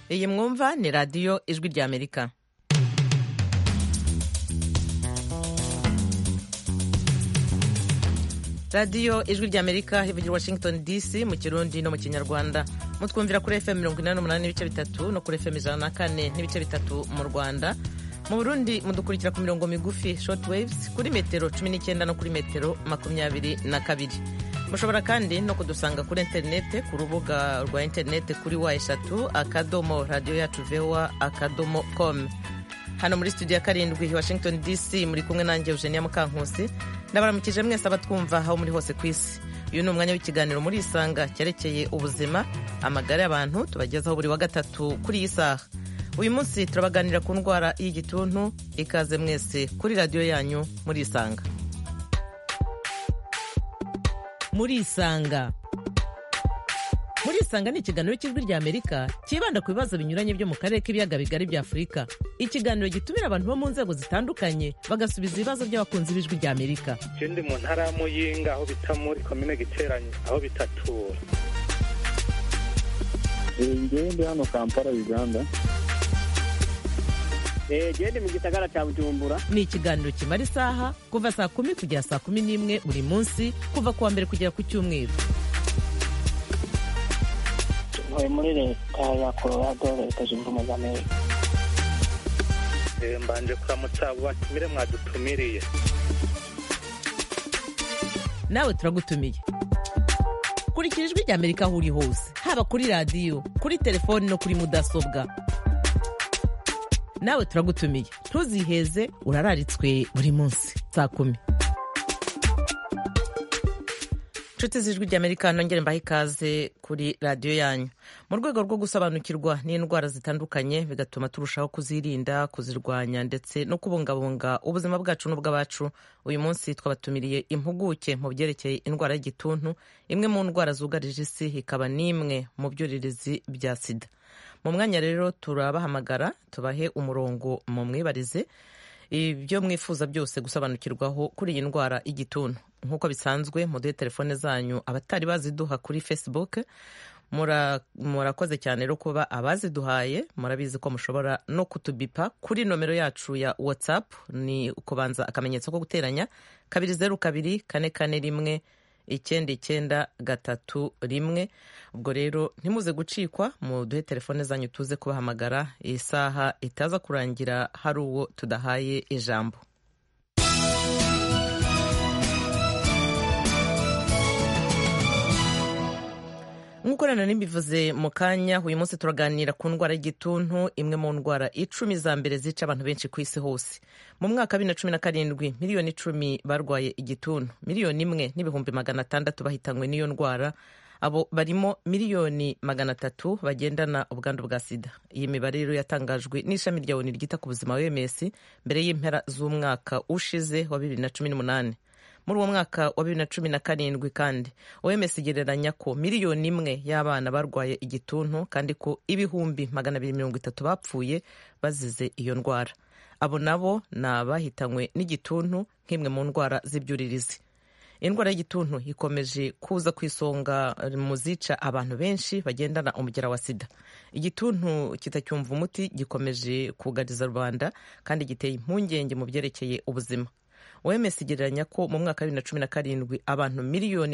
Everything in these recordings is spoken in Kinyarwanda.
iyi mwumva ni radiyo ijwi ry'Amerika. radiyo ijwi ry'Amerika ivugira Washington DC mu Kirundi no mu Kinyarwanda. Mutwumvira kuri FM 88 n'ibice bitatu no kuri FM 104 n'ibice bitatu mu Rwanda. Mu Burundi mudukurikira ku mirongo migufi short waves kuri metero 19 no kuri metero 22. Mushobora kandi no kudusanga kuri interinete ku rubuga rwa interinete kuri wa3.radio-yacu-voa.com. Hano muri studio ya karindwi Washington DC muri kumwe nanjye Eugenia Mukankusi. Ndabaramukije mwese abatwumva aho muri hose ku isi. Uyu ni umwanya w'ikiganiro muri Isanga cyerekeye ubuzima, amagara y'abantu tubagezaho buri wa gatatu kuri iyi saha. Uyu munsi turabaganira ku ndwara y'igituntu. Ikaze mwese kuri radio yanyu muri Isanga. Muri Isanga ni ikiganiro cy'ijwi ry'Amerika kibanda ku bibazo binyuranye byo mu karere k'ibiyaga bigari bya Afurika. Ikiganiro gitumira abantu bo mu nzego zitandukanye bagasubiza ibibazo by'abakunzi b'ijwi ry'Amerika. Ndi mu ntara ya Muyinga aho bita muri komine Giteranyi aho bitatura. Ndi hano Kampala Uganda. Ndi mu gisagara cya Bujumbura. Ni ikiganiro kimara isaha kuva saa 10 kugera saa 11 buri munsi kuva kuwa mbere kugera ku cyumweru. Muri leta ya Colorado leta zunze ubumwe za Amerika. Mbanje kuramutsa abo batumire mwadutumiriye. Nawe turagutumiye. Kurikira ijwi ry'Amerika aho uri hose, haba kuri radio, kuri telefoni no kuri mudasobwa. Nawe turagutumiye. Ntuziheze, urararitswe buri munsi saa 10. Nshuti z'ijwi ry'Amerika nongere mbahe ikaze kuri radio yanyu. Mu rwego rwo gusobanukirwa n'indwara zitandukanye bigatuma turushaho kuzirinda, kuzirwanya ndetse no kubungabunga ubuzima bwacu n'ubw'abacu, uyu munsi twabatumiriye impuguke mu byerekeye indwara y'igituntu, imwe mu ndwara zugarije isi ikaba n'imwe mu byuririzi bya sida. Mu mwanya rero turabahamagara tubahe umurongo mu mwibarize ibyo mwifuza byose gusobanukirwaho kuri iyi ndwara y'igituntu. Nk'uko bisanzwe muduhe telefone zanyu abatari baziduha kuri Facebook. Murakoze cyane rero kuba abaziduhaye. Murabizi ko mushobora no kutubipa kuri nomero yacu ya WhatsApp, ni kubanza akamenyetso ko guteranya 202-4441-991. Ubwo rero ntimuze gucikwa, muduhe telefone zanyu tuze kubahamagara isaha itaza kurangira hari uwo tudahaye ijambo. Nk'uko rero nimbivuze mu kanya, uyu munsi turaganira ku ndwara y'igituntu, imwe mu ndwara 10 za mbere zica abantu benshi ku isi hose. Mu mwaka wa 2017 miliyoni 10 barwaye igituntu, miliyoni 1,600,000 bahitanywe n'iyo ndwara. Abo barimo miliyoni 300 bagendana ubwandu bwa sida. Iyi mibare rero yatangajwe n'ishami rya ONU ryita ku buzima OMS mbere y'impera z'umwaka ushize wa 2018. Muri uwo mwaka wa 2017 kandi OMS igereranya ko miliyoni 1 y'abana barwaye igituntu kandi ko ibihumbi 230 bapfuye bazize iyo ndwara. Abo nabo ni abahitanywe n'igituntu nk'imwe mu ndwara z'ibyuririzi. Indwara y'igituntu ikomeje kuza ku isonga mu zica abantu benshi bagendana umugera wa sida. Igituntu kitacyumva umuti gikomeje kugariza rubanda kandi giteye impungenge mu byerekeye ubuzima. OMS igereranya ko mu mwaka wa 2017 abantu miliyoni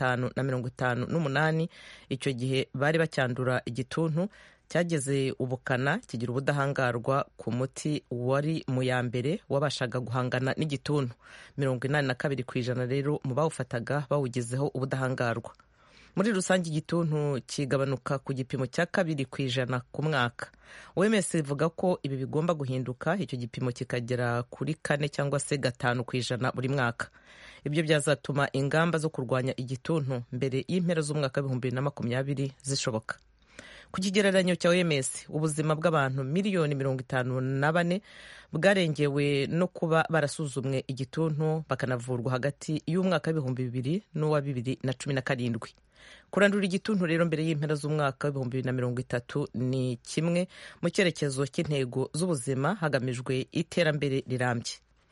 558 icyo gihe bari bacyandura igituntu, cyageze ubukana kigira ubudahangarwa ku muti wari mu ya mbere wabashaga guhangana n'igituntu. 82% rero mu bawufataga bawugezeho ubudahangarwa. Muri rusange igituntu kigabanuka ku gipimo cya 2% ku mwaka. OMS ivuga ko ibi bigomba guhinduka, icyo gipimo kikagera kuri 4 cyangwa se 5% buri mwaka. Ibyo byazatuma ingamba zo kurwanya igituntu mbere y'impera z'umwaka wa 2020 zishoboka. Ku kigereranyo cya OMS, ubuzima bw'abantu miliyoni 54 bwarengewe no kuba barasuzumwe igituntu bakanavurwa hagati y'umwaka wa 2000 n'uwa 2017. Kurandura igituntu rero mbere y'impera z'umwaka wa 2030 ni kimwe mu cyerekezo cy'intego z'ubuzima hagamijwe iterambere rirambye.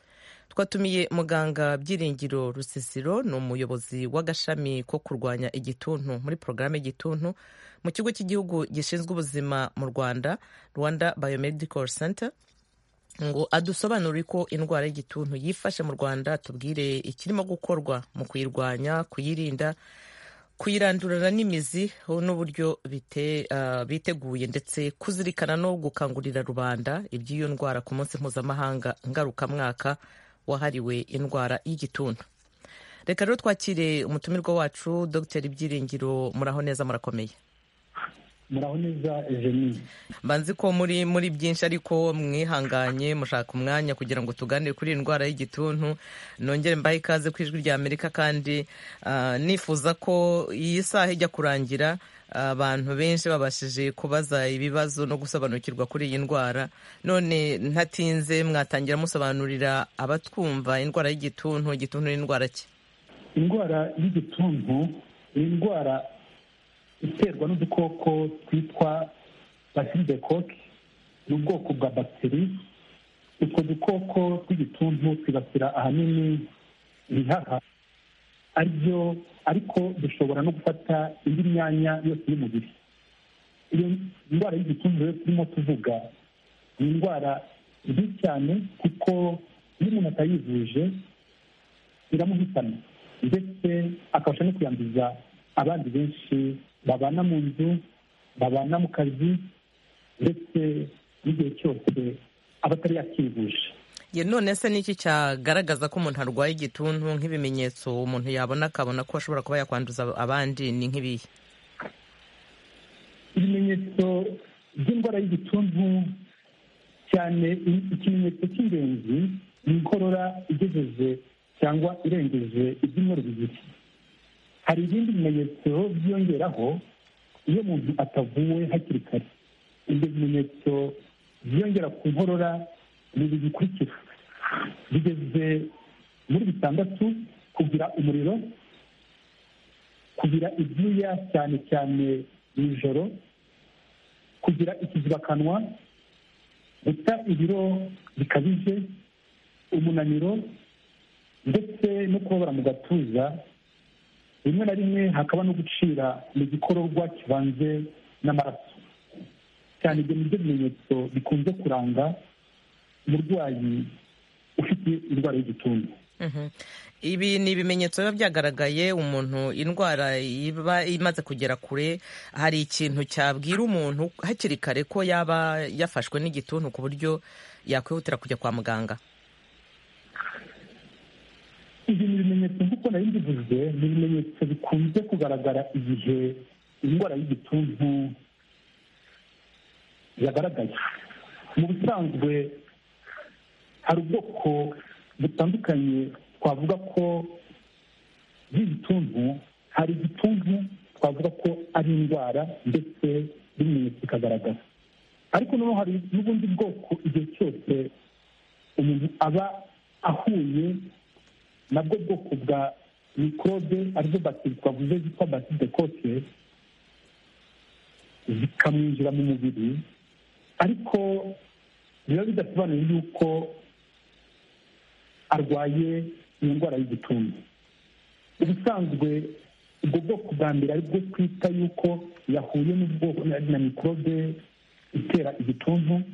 twatumiye muganga Byiringiro Rusisiro, ni umuyobozi w'agashami ko kurwanya igituntu muri porogaramu y'igituntu mu kigo cy'igihugu gishinzwe ubuzima mu Rwanda, Rwanda Biomedical Center, ngo adusobanurire ko indwara y'igituntu yifashe mu Rwanda, tubwire ikirimo gukorwa mu kuyirwanya, kuyirinda, kuyirandurana n'imizi n'uburyo biteguye, ndetse kuzirikana no gukangurira rubanda iby'iyo ndwara ku munsi mpuzamahanga ngarukamwaka wahariwe indwara y'igituntu. Reka rero twakire umutumirwa wacu Dr. Byiringiro. Muraho neza, murakomeye? muraho neza Eugenie. Banzi ko muri byinshi ariko mwihanganye mushaka umwanya kugira ngo tuganire kuri indwara y'igituntu. Nongere mbaye ikaze ku Ijwi rya Amerika, kandi nifuza ko iyi saha ijya kurangira abantu benshi babashije kubaza ibibazo no gusobanukirwa kuri iyi ndwara. None ntatinze, mwatangira musobanurira abatwumva indwara y'igituntu. Igituntu ni indwara ki? Indwara y'igituntu ni indwara iterwa n'udukoko twitwa bacille de coque, ni ubwoko bwa bagiteri. Utwo dukoko tw'igituntu twibasira ahanini ibihaha ariko dushobora no gufata indi myanya yose y'umubiri. Iyo ndwara y'igituntu rero turimo tuvuga ni indwara mbi cyane, kuko iyo umuntu atayivuje iramuhitana, ndetse akabasha no kuyanduza abandi benshi babana mu nzu, babana mu kazi, ndetse n'igihe cyose aba atari yakivuje. None se niki cyagaragaza ko umuntu arwaye igituntu? Nk'ibimenyetso umuntu yabona akabona ko ashobora kuba yakwanduza abandi ni nk'ibihe? Ibimenyetso by'indwara y'igituntu cyane, ikimenyetso cy'ingenzi ni inkorora igejeje cyangwa irengeje ibyumweru bibiri. Hari ibindi bimenyetso byiyongeraho iyo umuntu atavuwe hakiri kare. Ibyo bimenyetso byiyongera ku nkorora ni ibi bikurikira: bigeze muri 6, kugira umuriro, kugira ibyuya cyane cyane mu ijoro, kugira ikizibakanwa, guta ibiro bikabije, umunaniro, ndetse no kubabara mu gatuza. Rimwe na rimwe hakaba no gucira mu gikororwa kivanze n'amaraso. Cyane ibyo nibyo bimenyetso bikunze kuranga umurwayi ufite indwara y'igituntu. Ibi ni ibimenyetso biba byagaragaye umuntu indwara iba imaze kugera kure. Hari ikintu cyabwira umuntu hakiri kare ko yaba yafashwe n'igituntu ku buryo yakwihutira kujya kwa muganga? Ibi ni ibimenyetso nk'uko nari mbivuze, ni ibimenyetso bikunze kugaragara igihe indwara y'igituntu yagaragaye. Mu busanzwe hari ubwoko butandukanye twavuga ko bw'igituntu. Hari igituntu twavuga ko ari indwara ndetse n'ibimenyetso bikagaragara, ariko noneho hari n'ubundi bwoko igihe cyose umuntu aba ahuye nabwo bwoko bwa mikorobe arizo bagiteri twavuze zitwa bacille de coque, zikamwinjira mu mubiri, ariko biba bidasobanuye yuko arwaye iyo ndwara y'igituntu. Ubusanzwe ubwo bwoko bwa mbere aribwo twita yuko yahuye n'ubwoko na mikorobe itera igituntu,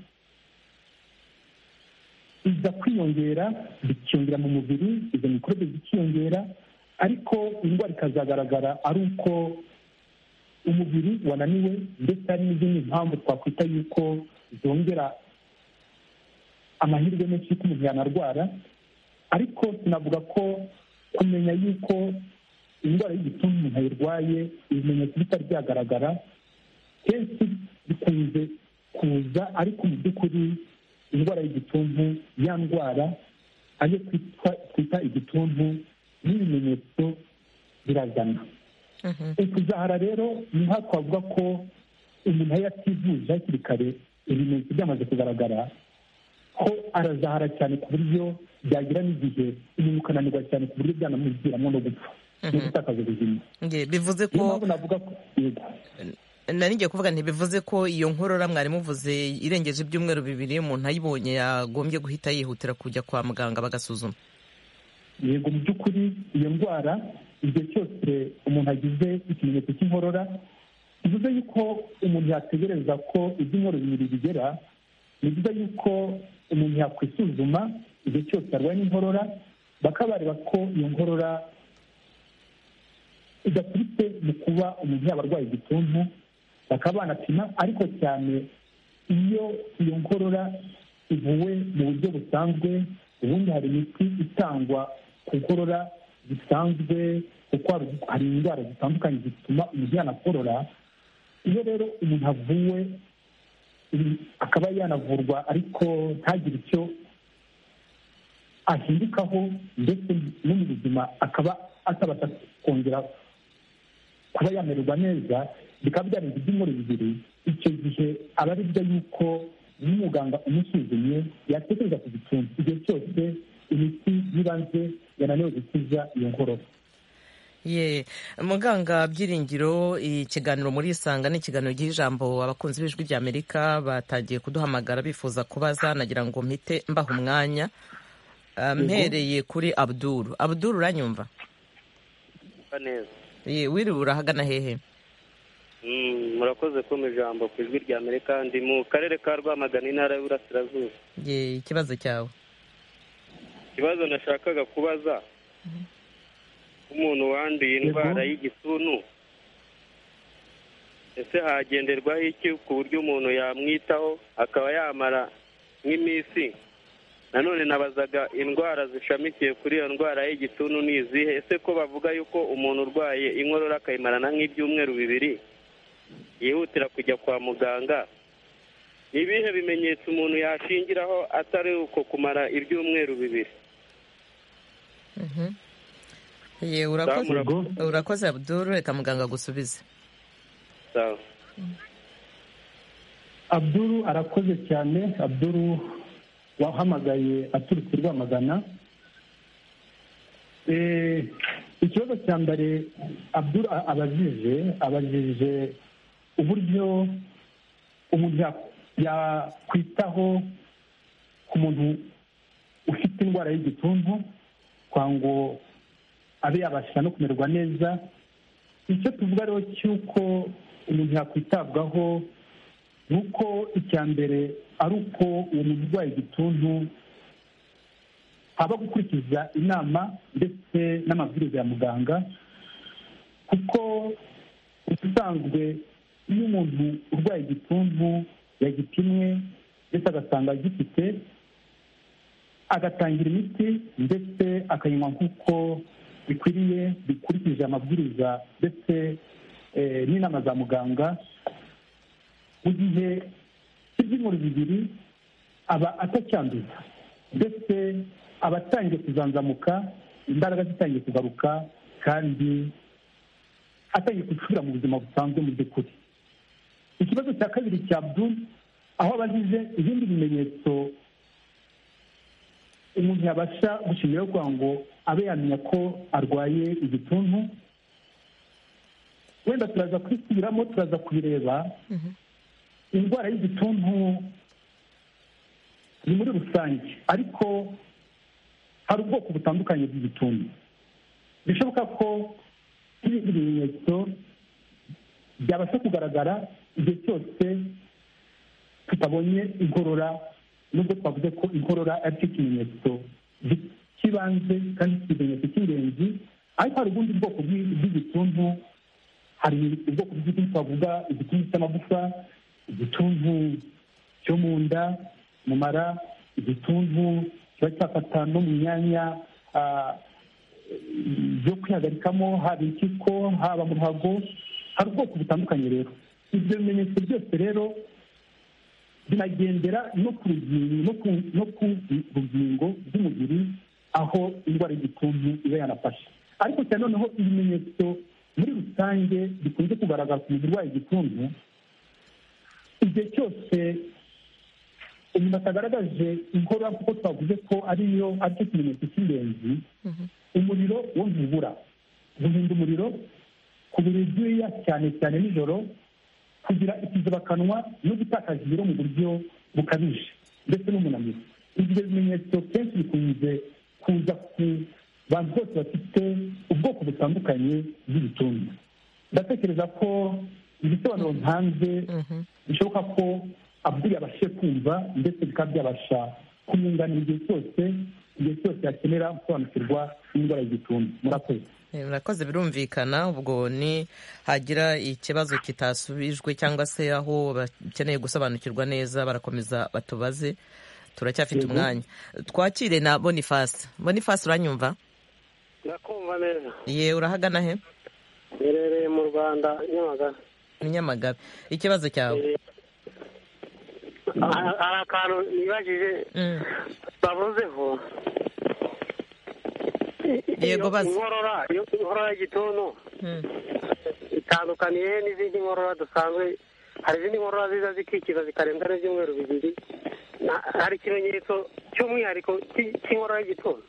iza kwiyongera, bikiyongera mu mubiri, izo mikorobe zikiyongera, ariko indwara ikazagaragara ari uko umubiri wananiwe, ndetse hari n'izindi mpamvu twakwita yuko zongera amahirwe menshi y'uko umuntu yanarwara. Ariko tunavuga ko kumenya yuko indwara y'igituntu umuntu ayirwaye ibimenyetso bitari byagaragara, kenshi bikunze kuza, ariko mu by'ukuri indwara y'igituntu, ya ndwara ayo twita igituntu, n'ibimenyetso birazana. Ukuzahara rero ni nka twavuga ko umuntu iyo ativuje hakiri kare ibimenyetso byamaze kugaragara, ko arazahara cyane ku buryo byagira n'igihe umuntu ukananirwa cyane ku buryo byanamuviramo no gupfa no gutakaza ubuzima. Bivuze ko nari ngiye kuvuga ntibivuze ko iyo nkorora mwari muvuze irengeje ibyumweru 2 umuntu ayibonye yagombye guhita yihutira kujya kwa muganga bagasuzuma. Yego, mu by'ukuri iyo ndwara igihe cyose umuntu agize ikimenyetso cy'inkorora bivuze yuko umuntu yategereza ko ibyumweru 2 bigera. Ni byiza yuko umuntu yakwisuzuma igihe cyose arwaye n'inkorora, bakaba bareba ko iyo nkorora idaturutse mu kuba umuntu yaba arwaye igituntu, bakaba banapima. Ariko cyane iyo iyo nkorora ivuwe mu buryo busanzwe, ubundi hari imiti itangwa ku nkorora zisanzwe, kuko hari indwara zitandukanye zituma umuntu yanakorora. Iyo rero umuntu avuwe akaba yanavurwa ariko ntagire icyo ahindukaho, ndetse no mu buzima akaba atabasha kongera kuba yamererwa neza, bikaba byarenze ibyumweru 2, icyo gihe aba ari byo yuko n'umuganga umusuzumye yatekereza ku gituntu. Igihe cyose imiti y'ibanze yananiwe gukiza iyo nkorora. Muganga Byiringiro, ikiganiro muri Isanga ni ikiganiro giha ijambo abakunzi b'Ijwi ry'Amerika batangiye kuduhamagara bifuza kubaza, nagira ngo mpite mbaha umwanya. Mpereye kuri Abdul. Abdul, uranyumva? Neza. Wiriwe urahagana hehe? Murakoze ko mu ijambo ku Ijwi ry'Amerika. Ndi mu karere ka Rwamagana, intara y'Uburasirazuba. Ikibazo cyawe? Ikibazo nashakaga kubaza, umuntu wanduye indwara y'igituntu, ese hagenderwaho iki ku buryo umuntu yamwitaho akaba yamara nk'iminsi? Nanone nabazaga indwara zishamikiye kuri iyo ndwara y'igituntu ni izihe? Ese ko bavuga yuko umuntu urwaye inkorora akayimarana nk'ibyumweru 2 yihutira kujya kwa muganga, ni ibihe bimenyetso umuntu yashingiraho atari uko kumara ibyumweru 2? Urakoze Abdul, reka muganga gusubize. Sawa. Abdul arakoze cyane. Abdul wahamagaye aturutse Rwamagana. Ikibazo cya mbere Abdul abajije uburyo umuntu yakwitaho ku muntu ufite indwara y'igituntu kwa ngo abe yabasha no kumererwa neza. Icyo tuvuga rero cy'uko umuntu yakwitabwaho ni uko icya mbere ari uko uwo muntu urwaye igituntu haba gukurikiza inama ndetse n'amabwiriza ya muganga, kuko ubusanzwe iyo umuntu urwaye igituntu yagipimwe ndetse agasanga agifite, agatangira imiti ndetse akayinywa nk'uko bikwiriye bikurikije amabwiriza ndetse n'inama za muganga, mu gihe cy'ibyumweru 2 aba atacyanduza ndetse aba atangiye kuzanzamuka, imbaraga zitangiye kugaruka, kandi atangiye gusubira mu buzima busanzwe mu by'ukuri. Ikibazo cya kabiri cya Abdul, aho abajije ibindi bimenyetso umuntu yabasha gushimira kugira ngo abe yamenya ko arwaye igituntu, wenda turaza kubisubiramo, turaza kubireba. Indwara y'igituntu ni muri rusange, ariko hari ubwoko butandukanye bw'igituntu. Bishoboka ko ibindi bimenyetso byabasha kugaragara igihe cyose tutabonye inkorora, nubwo twavuze ko inkorora ari cyo kimenyetso cy'ibanze kandi ikimenyetso cy'ingenzi. Ariko hari ubundi bwoko bw'igituntu. Hari ubwoko bw'igituntu twavuga igituntu cy'amagufa, igituntu cyo mu nda, mu mara, igituntu kiba cyafata no mu myanya byo kwihagarikamo, haba impyiko, haba mu ruhago. Hari ubwoko butandukanye rero. Ibyo bimenyetso byose rero binagendera no ku rugingo rw'umubiri aho indwara y'igituntu iba yanafashe. Ariko cyane noneho ibimenyetso muri rusange bikunze kugaragara ku muntu urwaye igituntu, igihe cyose umuntu atagaragaje inkorora, kuko twavuze ko aricyo kimenyetso cy'ingenzi. Umuriro wo ntubura, guhinda umuriro, kubira ibyuya cyane cyane nijoro, kugira ikizibakanwa no gutakaza ibiro mu buryo bukabije ndetse n'umunaniro. ibyo bimenyetso kenshi bikunze kuza ku bantu bose bafite ubwoko butandukanye bw'ibituntu. ndatekereza ko ibisobanuro ntanze bishoboka ko abdul yabashije kumva ndetse bikaba byabasha kumwunganira igihe cyose yakenera gusobanukirwa n'indwara y'igituntu. murakoze. murakoze, birumvikana. ubwo ni hagira ikibazo kitasubijwe cyangwa se aho bakeneye gusobanukirwa neza barakomeza batubaze, turacyafite umwanya. twakire na Boniface. Boniface, uranyumva? ndakumva neza. ye, urahagana he? mberereye mu Rwanda, Nyamagabe. Nyamagabe, ikibazo cyawe? hari akantu nibajije bavuzeho. yego, bazi. inkorora y'igituntu itandukaniye n'izindi nkorora dusanzwe. hari izindi nkorora ziza zikikiza zikarenza n'ibyumweru bibiri. hari ikimenyetso cy'umwihariko cy'inkorora y'igituntu?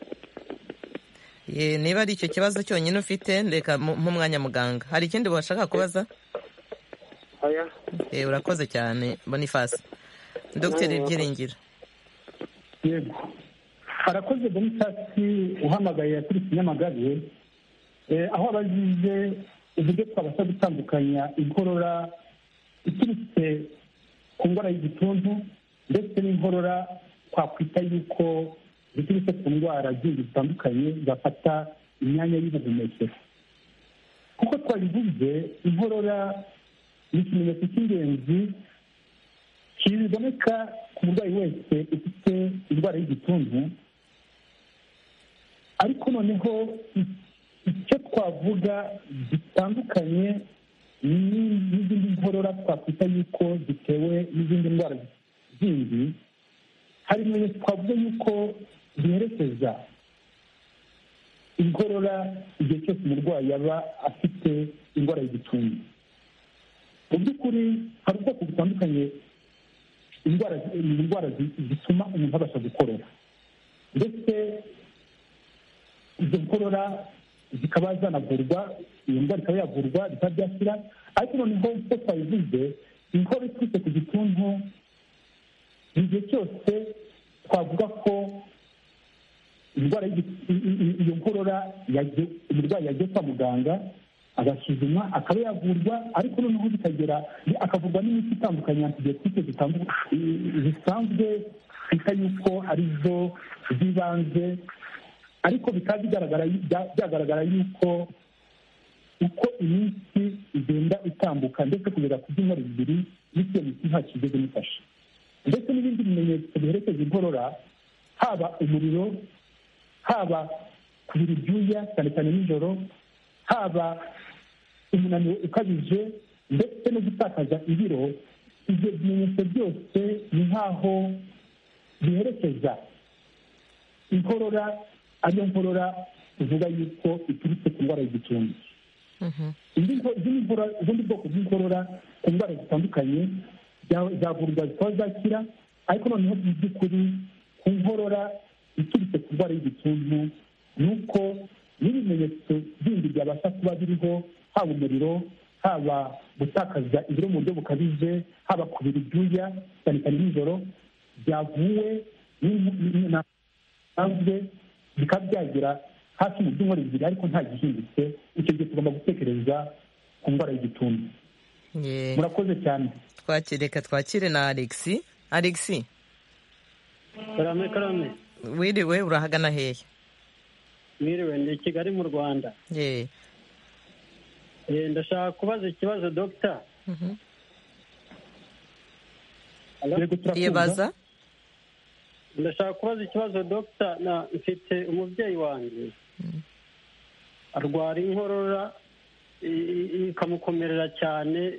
niba ari icyo kibazo cyonyine ufite, reka nk'umwanya muganga. hari ikindi washaka kubaza? oya. urakoze cyane Boniface. Dr. Byiringiro. yego, arakoze Boniface uhamagaye yaturutse Nyamagabe, aho abazize uburyo twabasha gutandukanya inkorora iturutse ku ndwara y'igituntu ndetse n'inkorora twakwita yuko ziturutse ku ndwara zindi zitandukanye zafata imyanya y'ubuhumekero. kuko twabivuze, inkorora ni ikimenyetso cy'ingenzi kiboneka ku murwayi wese ufite indwara y'igituntu, ariko noneho icyo twavuga gitandukanye n'izindi nkorora twakwita yuko zitewe n'izindi ndwara zindi, hari ibimenyetso twavuga yuko biherekeza inkorora igihe cyose umurwayi yaba afite indwara y'igituntu. mu by'ukuri hari ubwoko butandukanye indwara zituma umuntu abasha gukorora, ndetse izo nkorora zikaba zanavurwa, iyo ndwara ikaba yavurwa bikaba byashyira. ariko noneho uko twabivuze, inkorora iturutse ku gituntu igihe cyose twavuga ko iyo nkorora umurwayi yagiye kwa muganga agasuzumwa akaba yavurwa, ariko noneho bikagera akavurwa n'imiti itandukanye antibiyotike zisanzwe twita yuko arizo z'ibanze, ariko bikaba byagaragara yuko uko iminsi igenda itambuka ndetse kugeza ku byumweru bibiri n'iyo miti nta kigeze imufasha. ndetse n'ibindi bimenyetso biherekeza inkorora, haba umuriro, haba kubira ibyuya cyane cyane nijoro, haba umunaniro ukabije ndetse no gutakaza ibiro. ibyo bimenyetso byose ni nk'aho biherekeza inkorora, ariyo nkorora tuvuga yuko iturutse ku ndwara y'igituntu. ubundi bwoko bw'inkorora ku ndwara zitandukanye zavurwa zikaba zakira, ariko noneho mu by'ukuri ku nkorora iturutse ku ndwara y'igituntu ni uko n'ibimenyetso bindi byabasha kuba biriho, haba umuriro, haba gutakaza ibiro mu buryo bukabije, haba kubira ibyuya cyane cyane nijoro, byavuwe n'intanzwe bikaba byagera hafi mu byumweru bibiri ariko nta gihindutse. icyo gihe tugomba gutekereza ku ndwara y'igituntu. murakoze cyane. reka twakire na Alexi. Alexi, karame. wiriwe, urahagana hehe? Mwiriwe, ndi Kigali mu Rwanda. ndashaka kubaza ikibazo Dr. Yebaza. ndashaka kubaza ikibazo Dr. mfite umubyeyi wanjye arwara inkorora ikamukomerera cyane,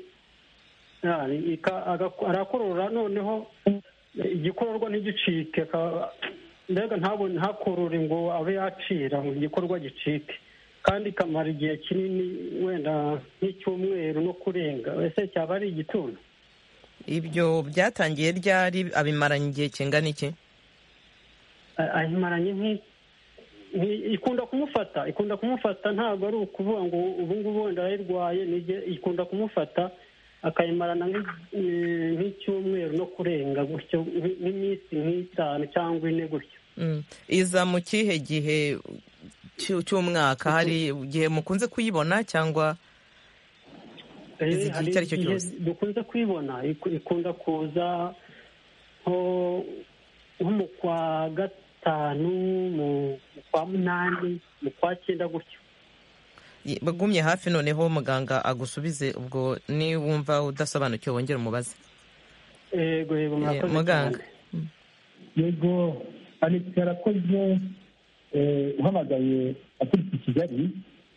arakorora, noneho igikororwa ntigicike, mbega ntakurure ngo abe yacira ngo igikorwa gicike, kandi ikamara igihe kinini, wenda nk'icyumweru no kurenga. ese cyaba ari igituntu? ibyo byatangiye ryari? abimaranye igihe kingana iki? abimaranye ikunda kumufata ntabwo ari ukuvuga ngo ubu ngubu wenda arayirwaye, ikunda kumufata akayimarana nk'icyumweru no kurenga gutyo, nk'iminsi nk'itanu cyangwa 4 gutyo. iza mu kihe gihe cy'umwaka? hari igihe mukunze kuyibona cyangwa izi gihe icyo ari cyo cyose? dukunze kuyibona, ikunda kuza nko mu kwa 5, mu kwa 8, mu kwa 9 gutyo. bagumye hafi noneho muganga agusubize, ubwo niwumva udasobanukiwe wongere umubaze. Yego murakoze muganga. Yego Alex yarakoze, uhamagaye aturutse i Kigali,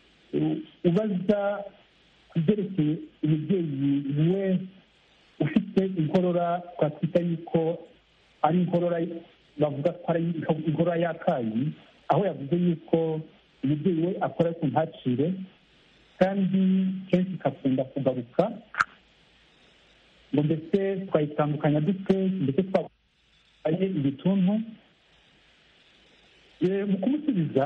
ubaza ku byerekeye umubyeyi we ufite inkorora, twakwita yuko ari inkorora bavuga ko ari inkorora y'akayi, aho yavuze yuko umubyeyi we akora ku ntacire kandi kenshi ikakunda kugaruka, ngo mbese twayitandukanya dute, mbese twabaye igituntu. Mu kumusubiza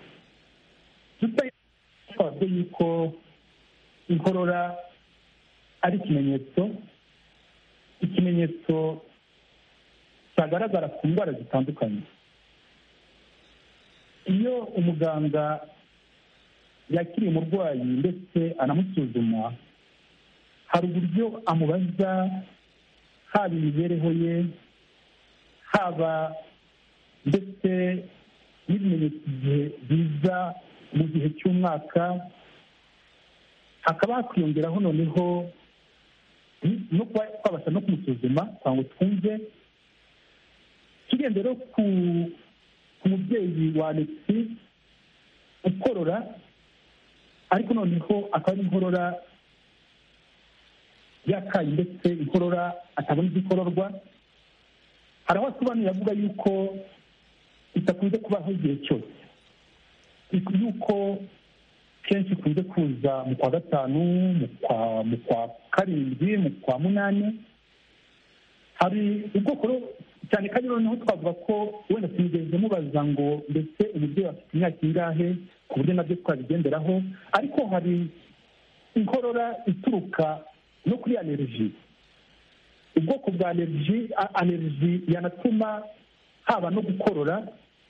twavuze yuko inkorora ari ikimenyetso cyagaragara ku ndwara zitandukanye. Iyo umuganga yakiriye umurwayi ndetse anamusuzuma, hari uburyo amubaza, haba imibereho ye, haba ndetse n'ibimenyetso igihe biza mu gihe cy'umwaka, hakaba hakwiyongeraho noneho no kuba twabasha no kumusuzuma kugira ngo twumve. Tugende rero ku mubyeyi wa Alex ukorora, ariko noneho akaba ari inkorora y'akayi ndetse inkorora atabona igikororwa. Hari aho asobanuye avuga yuko itakunze kubaho igihe cyose, yuko kenshi ikunze kuza mu kwa 5, mu kwa 7, mu kwa 8. hari ubwoko cyane kandi noneho twavuga ko wenda tunigeze mubaza ngo mbese umubyeyi afite imyaka ingahe, ku buryo nabyo twabigenderaho. Ariko hari inkorora ituruka no kuri aleriji, ubwoko bwa aleriji yanatuma haba no gukorora.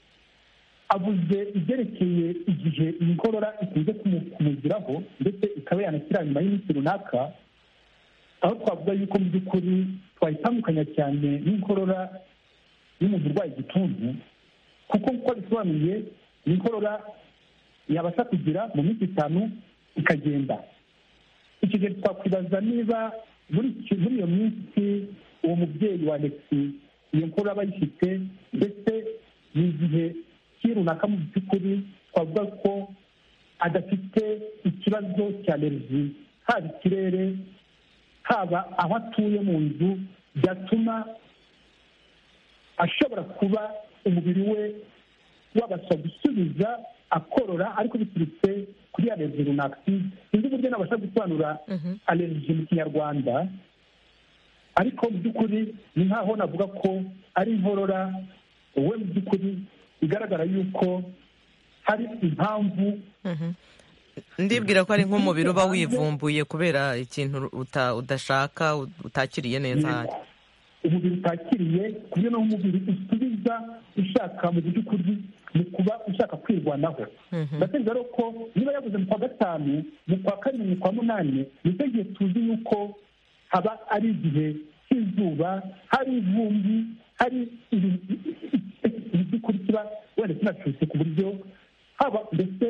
Avuze ibyerekeye igihe inkorora ikunze kumugiraho ndetse ikaba yanashyira nyuma y'iminsi runaka, aho twavuga yuko mu by'ukuri twayitandukanya cyane n'inkorora y'umuntu urwaye igituntu, kuko nk'uko bisobanuye ni inkorora yabasha kugira mu minsi 5 ikagenda. Icyo gihe twakwibaza niba muri iyo minsi uwo mubyeyi wa Alex iyo nkorora aba ayifite, ndetse ni igihe runaka mu by'ukuri twavuga ko adafite ikibazo cya aleriji, haba ikirere, haba aho atuye mu nzu, byatuma ashobora kuba umubiri we wabasha gusubiza akorora, ariko biturutse kuri aleriji runaka. sinzi uburyo nabasha gusobanura aleriji mu Kinyarwanda, ariko mu by'ukuri ni nkaho navuga ko ari inkorora we mu by'ukuri bigaragara yuko hari impamvu. Ndibwira ko ari nk'umubiri uba wivumbuye kubera ikintu udashaka, utakiriye neza. Umubiri utakiriye ku buryo naho umubiri usubiza ushaka mu by'ukuri mu kuba ushaka kwirwanaho. ndatekereza rero ko niba yaguze mu kwa 5, mu kwa 7, mu kwa 8, nicyo gihe tuzi yuko haba ari igihe cy'izuba, hari ivumbi, hari by'ukuri kiba wenda kinacutse ku buryo haba mbese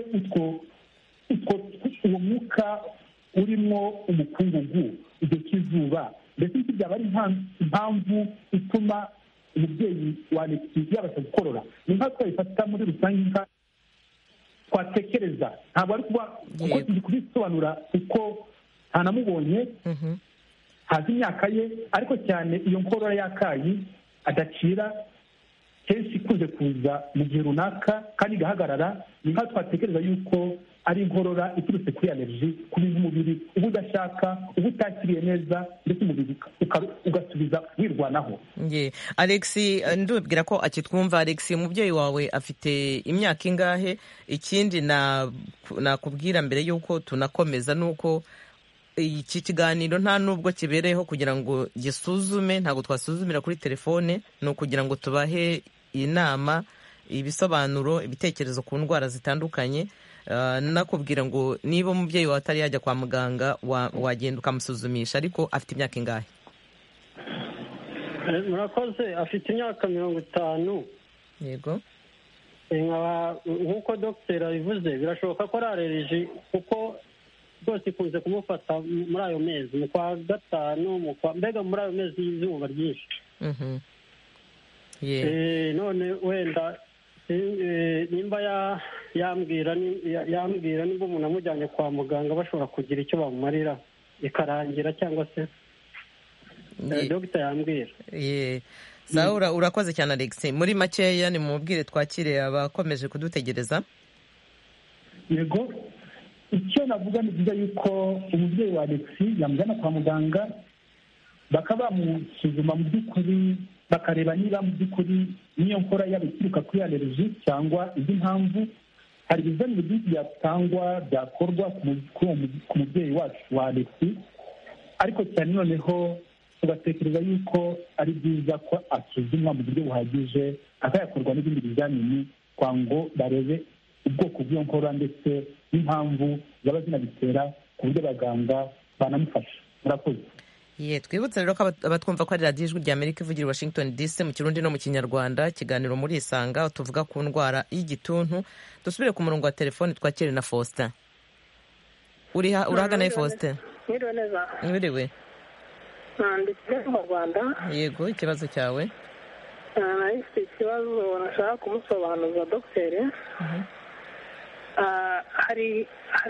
uwo mwuka urimo umukungugu igihe cy'izuba, mbese iki byaba ari impamvu ituma umubyeyi wa Alex yabasha gukorora. ni nka twabifata muri rusange, nka twatekereza, ntabwo ari kuba kuko ndi kubisobanura kuko ntanamubonye, hazi imyaka ye, ariko cyane iyo nkorora y'akayi adacira kenshi ikunze kuza mu gihe runaka kandi igahagarara. ni nka twatekereza yuko ari inkorora iturutse kuri aleriji, ku bintu umubiri uba udashaka, uba utakiriye neza, ndetse umubiri ugasubiza wirwanaho. Alex, ndubwira ko akitwumva. Alex, umubyeyi wawe afite imyaka ingahe? Ikindi nakubwira mbere y'uko tunakomeza ni uko iki kiganiro nta nubwo kibereyeho kugira ngo gisuzume, ntabwo twasuzumira kuri telefone, ni ukugira ngo tubahe inama, ibisobanuro, ibitekerezo ku ndwara zitandukanye. Nakubwira ngo niba umubyeyi wawe atari yajya kwa muganga wagenda ukamusuzumisha, ariko afite imyaka ingahe? murakoze. Afite imyaka 50. Yego. Nk'uko dogiteri abivuze, birashoboka ko ari aleriji kuko rwose ikunze kumufata muri ayo mezi, mu kwa gatanu, mbega muri ayo mezi y'izuba ryinshi. None wenda nimba yambwira niba umuntu amujyanye kwa muganga bashobora kugira icyo bamumarira ikarangira, cyangwa se dogiteri yambwira. Sawa, urakoze cyane Alex. Muri makeya ni mubwire twakire abakomeje kudutegereza. Yego, icyo navuga ni byiza yuko umubyeyi wa Alex yamujyana kwa muganga bakaba bamusuzuma mu by'ukuri, bakareba niba mu by'ukuri niyo nkora yaba ituruka kuri aleriji cyangwa indi mpamvu. Hari ibizamini byinshi byatangwa byakorwa ku mubyeyi wacu wa Alex, ariko cyane noneho tugatekereza yuko ari byiza ko asuzumwa mu buryo buhagije, akayakorwa n'ibindi bizamini kwa ngo barebe ubwoko bw'iyo nkora ndetse n'impamvu zaba zinabitera, ku buryo abaganga banamufasha. Murakoze. Twibutse rero ko abatwumva ko ari radiyo Ijwi ry'Amerika ivugira i Washington DC mu Kirundi no mu Kinyarwanda, ikiganiro muri Isanga tuvuga ku ndwara y'igituntu. Dusubire ku murongo wa telefoni twakire na Faustin. Urahagana Faustin? Mwiriwe neza. Mwiriwe. Ndi mu Rwanda. Yego, ikibazo cyawe? Nahise ikibazo nashaka kumusobanuza dogiteri. Hari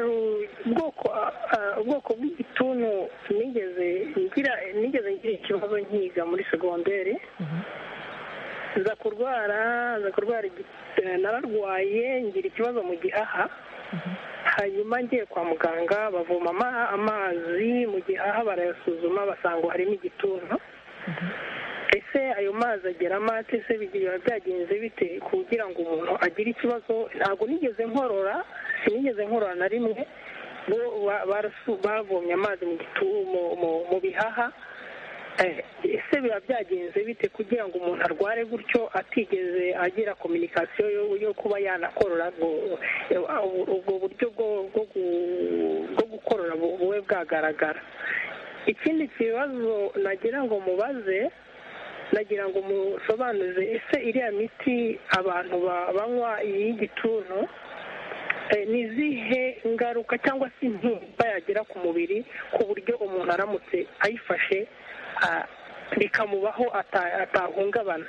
ubwoko bw'igituntu nigeze ngira ikibazo nkiga muri segonderi. nza kurwara nararwaye ngira ikibazo mu gihaha. Hanyuma ngiye kwa muganga bavoma amazi mu gihaha, barayasuzuma basanga harimo igituntu. Ese ayo mazi ageramo ate? Se bigira byagenze bite kugira ngo umuntu agire ikibazo? Ntabwo sinigeze nkorora na rimwe. Bavomye amazi mu bihaha. Ese biba byagenze bite kugira ngo umuntu arware gutyo atigeze agira kominikasiyo yo kuba yanakorora, ubwo buryo bwo gukorora bube bwagaragara? Ikindi kibazo nagira ngo mubaze, nagira ngo musobanuze, ese iriya miti abantu banywa y'igituntu ni izihe ngaruka cyangwa se intimba yagira ku mubiri ku buryo umuntu aramutse ayifashe bikamubaho atahungabana?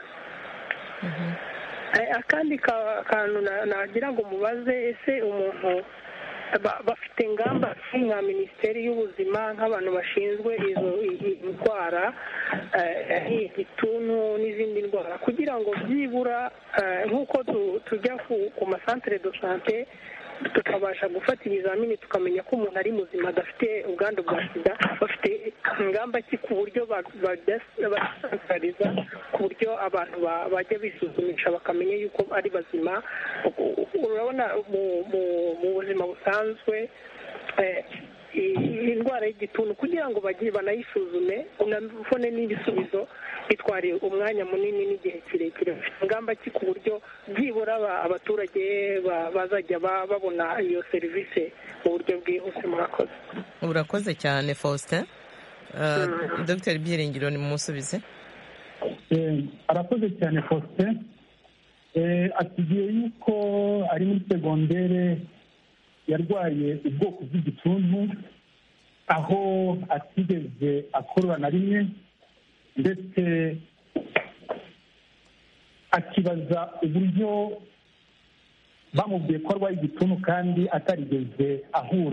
Akandi kantu nagira ngo mubaze, ese umuntu bafite ingamba nka Minisiteri y'Ubuzima nk'abantu bashinzwe izo ndwara nk'igituntu n'izindi ndwara, kugira ngo byibura nk'uko tujya ku masantere de sante tukabasha gufata ibizamini tukamenya ko umuntu ari muzima adafite ubwandu bwa sida, bafite ingamba ki ku buryo basanzariza ku buryo abantu bajya bisuzumisha bakamenya yuko ari bazima? Urabona mu buzima busanzwe indwara y'igituntu kugira ngo banayisuzume unabone n'ibisubizo bitwara umwanya munini n'igihe kirekire. Ingamba ki ku buryo byibura abaturage bazajya babona iyo serivisi mu buryo bwihuse? Murakoze. Urakoze cyane Faustin. Dr. Byiringiro ni mumusubize. Arakoze cyane Faustin. Atugiye yuko ari muri segondere yarwaye ubwoko bw'igituntu, aho atigeze akorora na rimwe, ndetse akibaza uburyo bamubwiye ko arwaye igituntu kandi atarigeze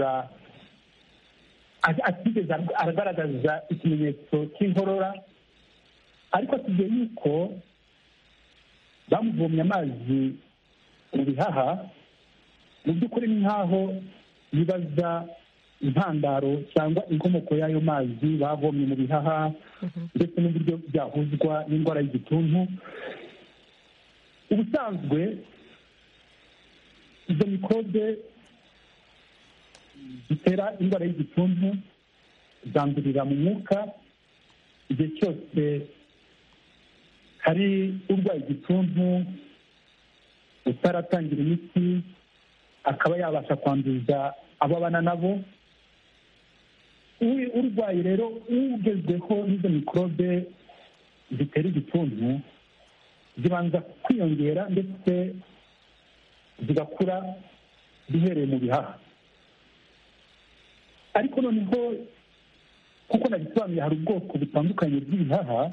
atigeze agaragaza ikimenyetso cy'inkorora. Ariko atugiye yuko bamuvomye amazi mu bihaha, mu by'ukuri ni nk'aho bibaza intandaro cyangwa inkomoko y'ayo mazi bavomye mu bihaha, ndetse n'uburyo byahuzwa n'indwara y'igituntu. Ubusanzwe izo mikorobe zitera indwara y'igituntu zandurira mu mwuka. Igihe cyose hari urwaye igituntu utaratangira imiti akaba yabasha kwanduza abo abana nabo. Urwaye rero ugezweho n'izo mikorobe zitera igituntu zibanza kwiyongera ndetse zigakura bihereye mu bihaha. Ariko noneho kuko nabisobanuye hari ubwoko butandukanye bw'ibihaha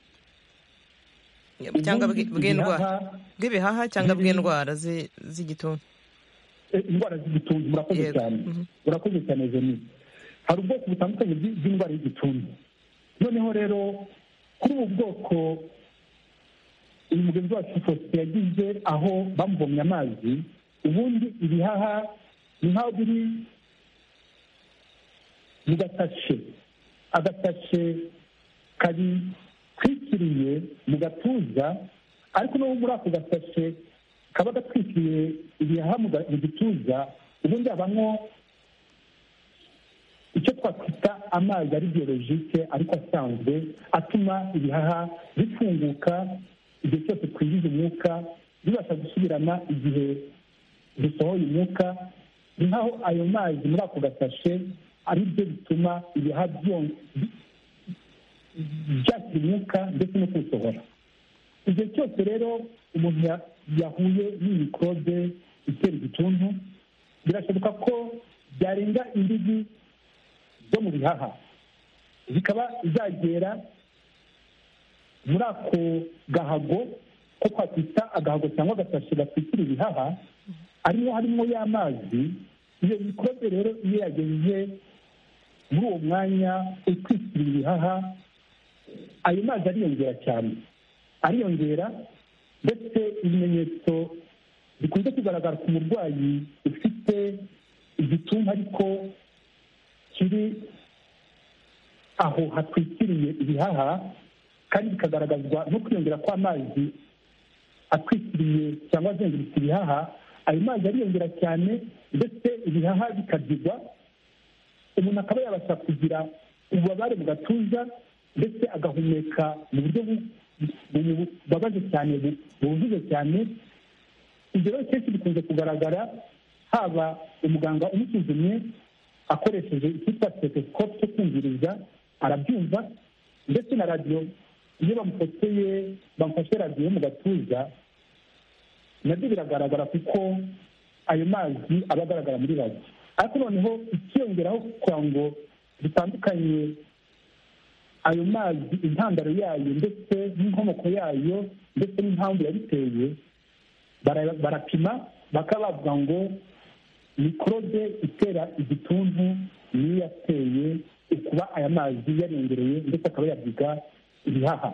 cyangwa bw'ibihaha cyangwa bw'indwara z'igituntu. Indwara z'igituntu, murakoze cyane. Urakoze cyane Jenny. Hari ubwoko butandukanye bw'indwara y'igituntu. Noneho rero kuri ubu bwoko uyu mugenzi wacu Faustin yagize aho bamuvomye amazi, ubundi ibihaha ni nk'aho biri mu gatashe. Agatashe kari twikiriye mu gatuza, ariko no muri ako gatashe kaba gatwikiriye ibihaha mu gituza, ubundi habamo icyo twakwita amazi ari biyologike ariko asanzwe atuma ibihaha bifunguka igihe cyose twinjiza umwuka, bibasha gusubirana igihe dusohoye umwuka. Ni nk'aho ayo mazi muri ako gatashe ari byo bituma ibihaha byakira umwuka ndetse no kuwusohora. Igihe cyose rero umuntu yahuye n'imikorobe itera igituntu, birashoboka ko byarenga imbibi zo mu bihaha zikaba zagera muri ako gahago ko twakwita agahago cyangwa agasashe gatwikira ibihaha, harimo y'amazi. Iyo mikorobe rero iyo yageze muri uwo mwanya utwikira ibihaha, ayo mazi ariyongera cyane, ariyongera ndetse ibimenyetso bikunze kugaragara ku murwayi ufite igituntu ariko kiri aho hatwikiriye ibihaha, kandi bikagaragazwa no kwiyongera kw'amazi atwikiriye cyangwa azengurutse ibihaha. Ayo mazi ariyongera cyane ndetse ibihaha bikabyigwa, umuntu akaba yabasha kugira ububabare mu gatuza ndetse agahumeka mu buryo bubabaje cyane, bubujije cyane. Ibyo rero kenshi bikunze kugaragara haba umuganga umusuzumye akoresheje icyitwa stethoscope cyo kumviriza, arabyumva, ndetse na radiyo iyo bamufashe radiyo mu gatuza nabyo biragaragara kuko ayo mazi aba agaragara muri radiyo. ariko noneho ikiyongeraho kugira ngo bitandukanye ayo mazi intandaro yayo ndetse n'inkomoko yayo ndetse n'impamvu yabiteye, barapima bakaba bavuga ngo mikorobe itera igituntu niyo yateye kuba aya mazi yariyongereye ndetse akaba yabyiga ibihaha.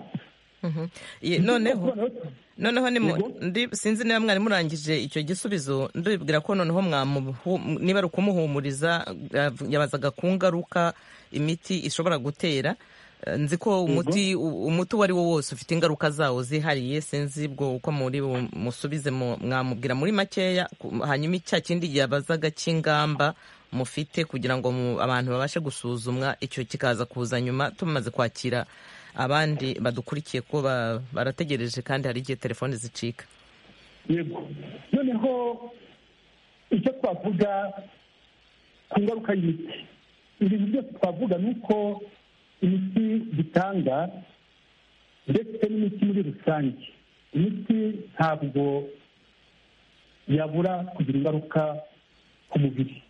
noneho sinzi niba mwari murangije icyo gisubizo, ndibwira ko noneho niba ari ukumuhumuriza yabazaga ku ngaruka imiti ishobora gutera. Nzi ko umuti uwo ari wo wose ufite ingaruka zawo zihariye, sinzi bwo uko muri musubize mwamubwira muri makeya, hanyuma icya kindi yabazaga cy'ingamba mufite kugira ngo abantu babashe gusuzumwa, icyo kikaza kuza nyuma tumaze kwakira abandi badukurikiye ko barategereje kandi hari igihe telefone zicika. Yego, noneho icyo twavuga ku ngaruka y'imiti, ibintu byose twavuga ni uko imiti dutanga ndetse n'imiti muri rusange, imiti ntabwo yabura kugira ingaruka ku mubiri.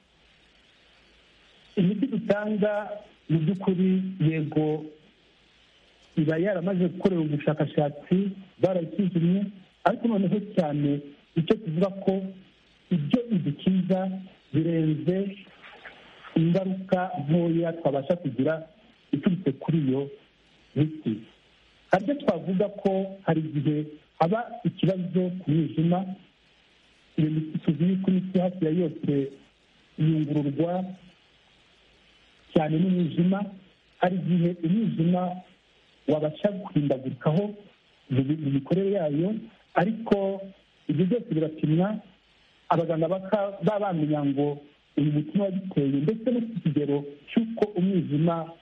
Imiti dutanga mu by'ukuri yego iba yaramaze gukorera ubushakashatsi, barayisuzumye, ariko noneho cyane icyo tuvuga ko ibyo idukiza birenze ingaruka ntoya twabasha kugira iturutse kuri iyo miti. Hari ibyo twavuga ko hari igihe haba ikibazo ku mwijima, iyo miti tuzi yuko imiti hafi ya yose iyungururwa cyane n'umwijima. Hari igihe umwijima wabasha guhindagurikaho mu mikorere yayo, ariko ibyo byose birapimwa, abaganga baba bamenya ngo uyu mutima wabiteye ndetse no ku kigero cy'uko umwijima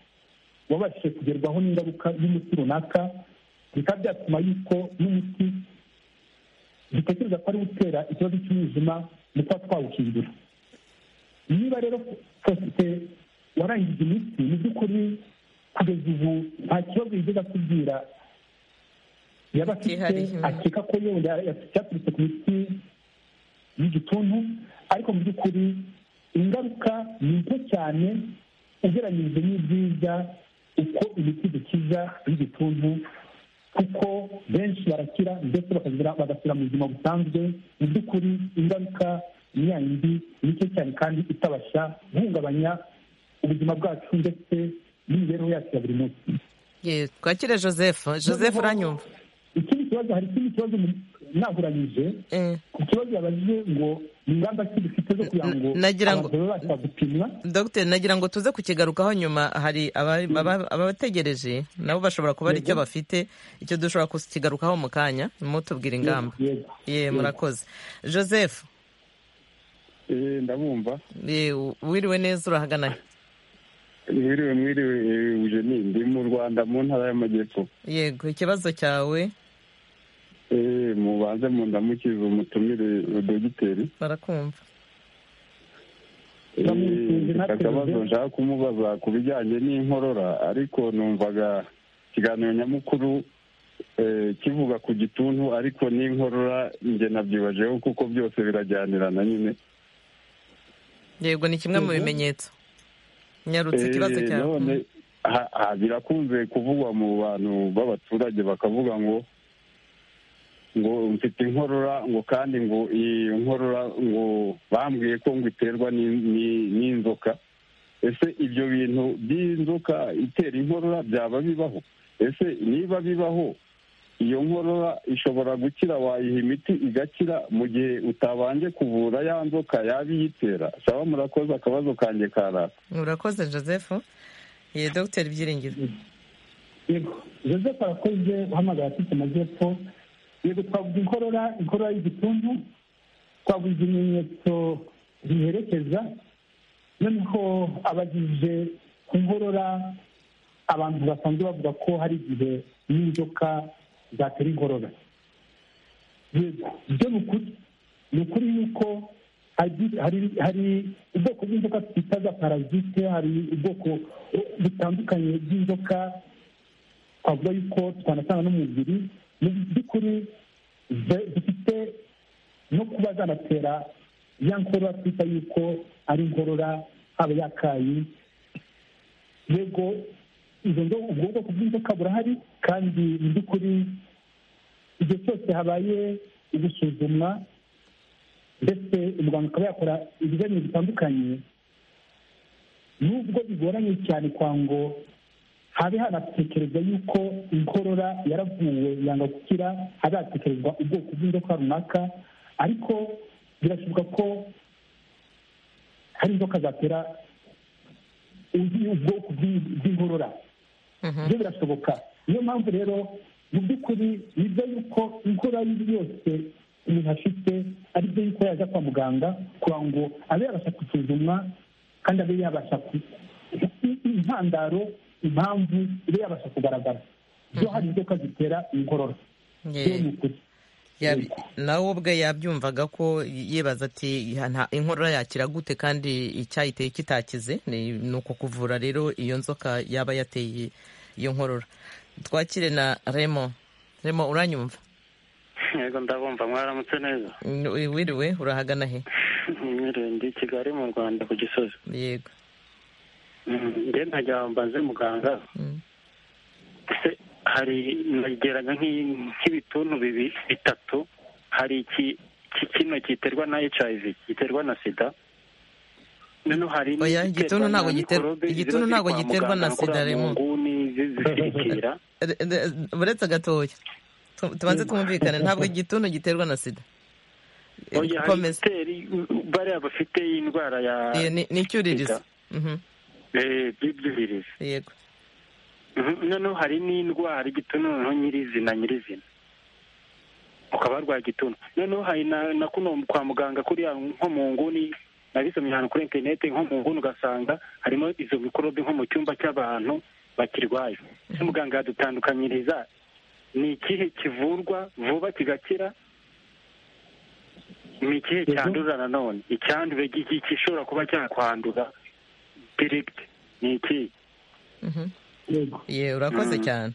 wabashije kugerwaho n'ingaruka y'umuti runaka, bikaba byatuma yuko n'umuti dutekereza ko ari utera ikibazo cy'umwijima mu kuba twawuhindura. Niba rero Faustin warangije imiti, mu by'ukuri kugeza ubu nta kibazo yigeze atubwira yaba afite, akeka ko yenda cyaturutse ku miti y'igituntu, ariko mu by'ukuri ingaruka ni nto cyane ugereranyije n'ibyiza uko imiti dukiza y'igituntu, kuko benshi barakira ndetse bagasubira mu buzima busanzwe. Mu by'ukuri ingaruka ni ya yindi mike cyane kandi itabasha guhungabanya ubuzima bwacu ndetse n'imibereho yacu ya buri munsi. Twakire Joseph. Joseph uranyumva? Hari ikindi kibazo nahuranyije ku kibazo yabajije ngo ni ingamba ki dufite zo kugira ngo abantu babasha gupimwa. Dr. nagira ngo tuze kukigarukaho nyuma, hari abategereje nabo bashobora kuba ari icyo bafite, icyo dushobora kukigarukaho mu kanya mutubwira ingamba. Murakoze. Joseph. Ndabumva. Wiriwe neza, urahagana he? Mwiriwe Eugenie, ndi mu Rwanda mu ntara y'Amajyepfo. Yego, ikibazo cyawe? Mubanze mundamukize umutumire dogiteri. Barakumva. Akabazo nshaka kumubaza ku bijyanye n'inkorora, ariko numvaga ikiganiro nyamukuru kivuga ku gituntu, ariko n'inkorora njye nabyibajeho kuko byose birajyanirana nyine. Yego, ni kimwe mu bimenyetso. Nyarutse ikibazo cyawe. None birakunze kuvugwa mu bantu b'abaturage, bakavuga ngo mfite inkorora, ngo kandi ngo iyi nkorora ngo bambwiye ko ngo iterwa n'inzoka. Ese ibyo bintu by'inzoka itera inkorora byaba bibaho? Ese niba bibaho, iyo nkorora ishobora gukira, wayiha imiti igakira mu gihe utabanje kuvura ya nzoka yaba iyitera? Saba, murakoze. Akabazo kanjye karata. Murakoze Joseph. Dr. Byiringiro. Yego, Joseph arakoze uhamagara afite Amajyepfo. Yego, twavuga inkorora y'igituntu, twavuga ibimenyetso biherekeza. Noneho abajije ku nkorora, abantu basanzwe bavuga ko hari igihe n'inzoka zatera inkorora. Yego, ibyo ni ukuri yuko hari ubwoko bw'inzoka twita za parazite, hari ubwoko butandukanye bw'inzoka twavuga yuko twanasanga no mu mubiri. Mu by'ukuri zifite no kuba zanatera ya nkorora twita yuko ari inkorora, haba yakayi. Yego, ubwo bwoko bw'inzoka burahari, kandi mu by'ukuri igihe cyose habaye ugusuzumwa ndetse umuganga akaba yakora ibijyanye bitandukanye, nubwo bigoranye cyane kwa ngo habe hanatekerezwa yuko inkorora yaravuwe yanga gukira, habe hatekerezwa ubwoko bw'inzoka runaka, ariko birashoboka ko hari inzoka zatera ubwoko bw'inkorora. Ibyo birashoboka. Niyo mpamvu rero mu by'ukuri nibyo yuko inkorora yose umuntu afite ari byo yuko yajya kwa muganga kugira ngo abe yabasha gusuzumwa kandi abe yabasha intandaro, impamvu ibe yabasha kugaragara. Byo hari inzoka zitera inkorora. Nawe ubwe yabyumvaga ko yibaza ati inkorora yakira gute kandi icyayiteye kitakize. Ni uko kuvura rero iyo nzoka yaba yateye iyo nkorora. Twakire na Remo. Remo, uranyumva? Yego, ndabumva. Mwaramutse neza? Wiriwe, urahagana he? Mwiriwe, ndi Kigali mu Rwanda ku Gisozi. Yego. Njye ntajya mbanze muganga. Ese hari nageranya nk'ibituntu bitatu, hari kino kiterwa na HIV, giterwa na sida. Noneho hari igituntu ntabwo giterwa na sida. Remo, uretse gatoya tubanze twumvikane, ntabwo igituntu giterwa na sida. Bariya bafite indwara ya ni icyuririzi. by'ibyuririzi. Yego. Noneho hari n'indwara igituntu noneho nyirizina ukaba warwaye igituntu. Noneho hari na kuno kwa muganga kuriya nko mu nguni, nabisomye ahantu kuri interineti, nko mu nguni ugasanga harimo izo mikorobe nko mu cyumba cy'abantu bakirwaye. ese muganga yadutandukanyiriza ni ikihe kivurwa vuba kigakira, ni ikihe cyandura nanone, icyandura gishobora kuba cyakwandura diregiti ni iki? ye urakoze cyane.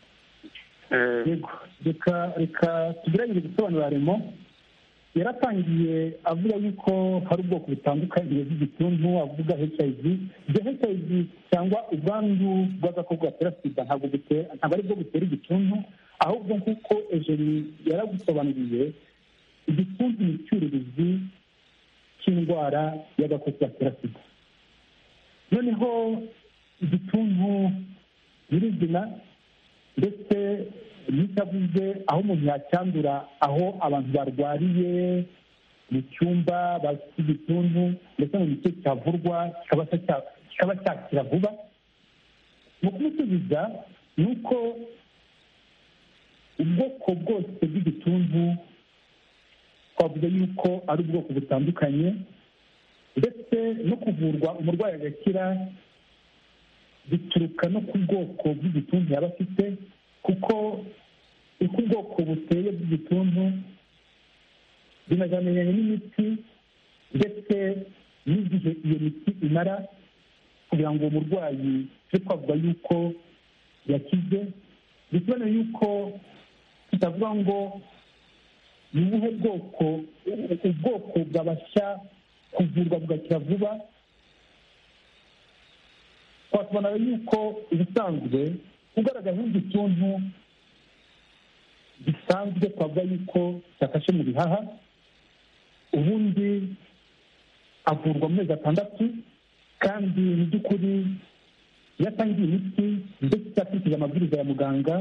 reka tugerageze gusobanura remo. yaratangiye avuga yuko hari ubwoko butandukanye bw'igituntu, avuga HIV. ibyo HIV cyangwa ubwandu bw'agakoko gatera sida ntabwo ari bwo butera igituntu, ahubwo nk'uko Eugenie yaragusobanuriye, igituntu ni icyuririzi cy'indwara y'agakoko gatera sida. noneho igituntu nyirizina ndetse n'icyavuze aho umuntu yacyandura, aho abantu barwariye mu cyumba bafite igituntu ndetse mu gice cyavurwa kikaba cyakira vuba. mu kumusubiza ni uko ubwoko bwose bw'igituntu twavuga yuko ari ubwoko butandukanye, ndetse no kuvurwa umurwayi agakira bituruka no ku bwoko bw'igituntu yaba afite, kuko uko ubwoko buteye bw'igituntu binajyaniranye n'imiti ndetse n'igihe iyo miti imara kugira ngo uwo murwayi tube twavuga yuko yakize. bisobanuye yuko tutavuga ngo ni ubuhe ubwoko bwabasha kuvurwa bugakira vuba. twasobanura yuko ubusanzwe ugaragaza nk'igituntu gisanzwe twavuga yuko cyafashe mu bihaha, ubundi avurwa mu mezi 6, kandi mu by'ukuri iyo atangiye imiti ndetse akurikije amabwiriza ya muganga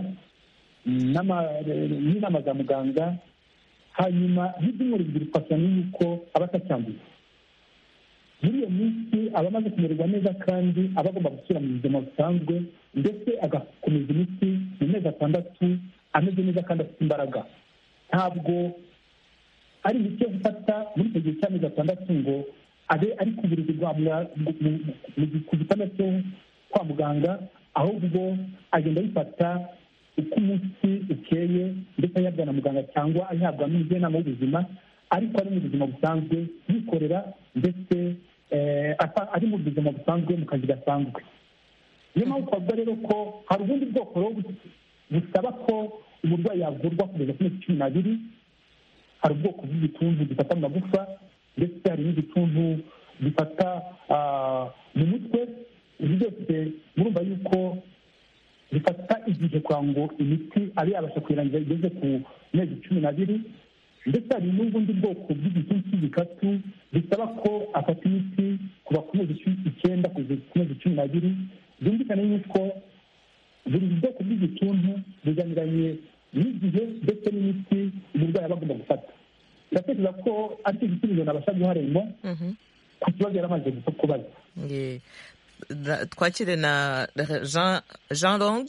n'inama za muganga, hanyuma y'ibyumweru 2 twasanga yuko aba atacyanduye. muri iyo minsi aba amaze kumererwa neza kandi aba agomba gusubira mu buzima busanzwe, ndetse agakomeza imiti mu mezi 6 ameze neza kandi afite imbaraga. ntabwo ari imiti yo gufata muri icyo gihe cy'amezi 6 ngo abe ari ku buriri ku gitanda cyo kwa muganga, ahubwo agenda ayifata uko umunsi ukeye, ndetse ayabwa na muganga cyangwa ayihabwa n'umujyanama w'ubuzima, ariko ari mu buzima busanzwe yikorera, ndetse ari mu buzima busanzwe mu kazi gasanzwe. niyo mpamvu twavuga rero ko hari ubundi bwoko busaba ko umurwayi yavurwa kugeza ku mezi 12. hari ubwoko bw'igituntu gifata mu magufa, ndetse hari n'igituntu gifata mu mutwe. ibi byose murumva yuko bifata igihe kugira ngo imiti abe yabasha kuyirangiza igeze ku mezi 12. ndetse hari n'ubundi bwoko bw'igituntu cy'igikatu bisaba ko afata imiti kuva ku mezi 9 kugeza ku mezi 12. byumvikane yuko buri bwoko bw'igituntu bujyaniranye n'igihe ndetse n'imiti umurwayi aba agomba gufata. ndatekereza ko ari cyo gisubizo nabasha guha Remo ku kibazo yari amaze kubaza. twakire na Jean Long.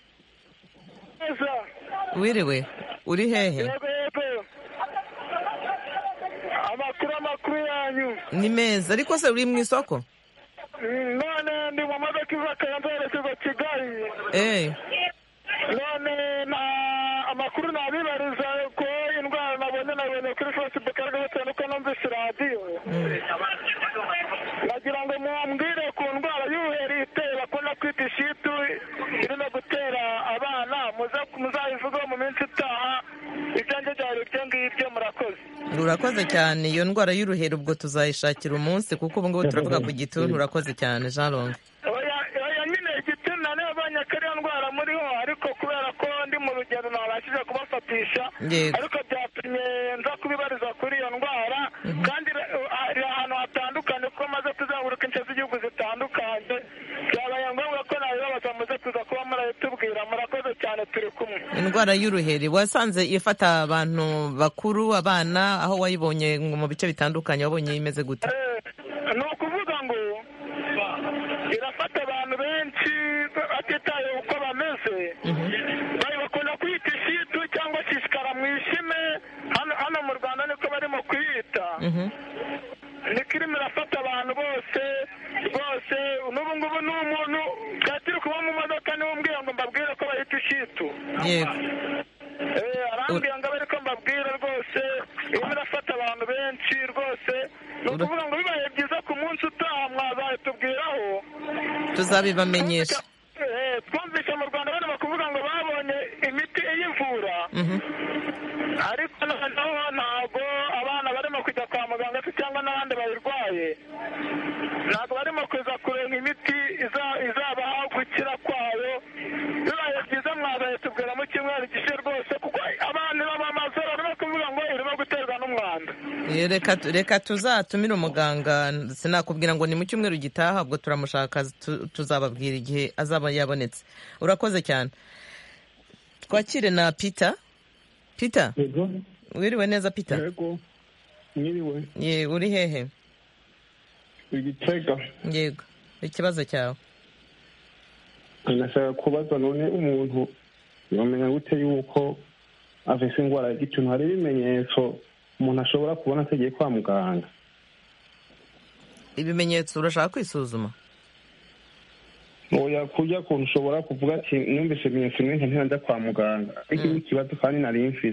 wiriwe, uri hehe? amakuru yanyu ni meza, ariko se uri mu isoko? none ndi mu modoka iva Kayanza yerekeza Kigali. none amakuru nabibariza ko indwara nabonye kuri Facebook ariko bitewe nuko numvise radiyo. nagira ngo mumbwire ku ndwara y'ubuheri iteye bakunda kwita ishitu irimo gutera abana, muzayivugaho mu minsi itaha. ibyanjye byari ibyo ngibyo. murakoze. urakoze cyane. iyo ndwara y'uruheri ubwo tuzayishakira umunsi, kuko ubu ngubu turavuga ku gituntu. urakoze cyane Jean Long. nyine igituntu nayo abanye ko ariyo ndwara muriho, ariko kubera ko ndi mu rugendo ntabashije kubafatisha, ariko byatumye nza kubibariza kuri iyo ndwara. kandi hari ahantu hatandukanye kuko maze kuzenguruka ince z'igihugu zitandukanye, byabaye ngombwa ko nabibabaza muze kuza kuba murabitubwira. murakoze cyane, turi kumwe. indwara y'uruheri wasanze ifata abantu bakuru, abana? aho wayibonye mu bice bitandukanye wabonye imeze gute? ni ukuvuga ngo irafata abantu benshi batitaye uko bameze. bakunda kwita ishitu cyangwa shishikara mu ishime. hano mu Rwanda niko barimo kuyita. niko irimo irafata abantu bose rwose. n'ubu ngubu ni umuntu twari turi kuba mu modoka niwe yego arambwira ngo abe ariko mbabwira rwose iyo birafata abantu benshi rwose ni ukuvuga ngo bibaye byiza ku munsi utaha mwazabitubwiraho tuzabibamenyesha. twumvise mu rwanda barimo kuvuga ngo babonye imiti iyivura ariko noneho ntabwo abana barimo kujya kwa muganga se cyangwa n'abandi bayirwaye ntabwo barimo kuza kureba imiti izabaha gukira kwayo. bibaye byiza mwazabitubwira mu cyumweru gishe rwose kuko abantu b'amazoro barimo kuvuga ngo irimo guterwa n'umwanda. reka tuzatumire umuganga, sinakubwira ngo ni mu cyumweru gitaha, ubwo turamushaka tuzababwira igihe azaba yabonetse. Urakoze cyane. Twakire na Peter. Wiriwe neza Peter? Yego mwiriwe. Uri hehe? Igitega. Yego, ikibazo cyawe? Nashaka kubaza none umuntu yamenya gute yuko afise indwara y'igituntu? Hari ibimenyetso umuntu ashobora kubona atagiye kwa muganga? Ibimenyetso urashaka kwisuzuma? Oya, kurya kuntu ushobora kuvuga ati numvise ibimenyetso mwinshi ntiranjya kwa muganga, ariko ikibazo kandi nari mfise.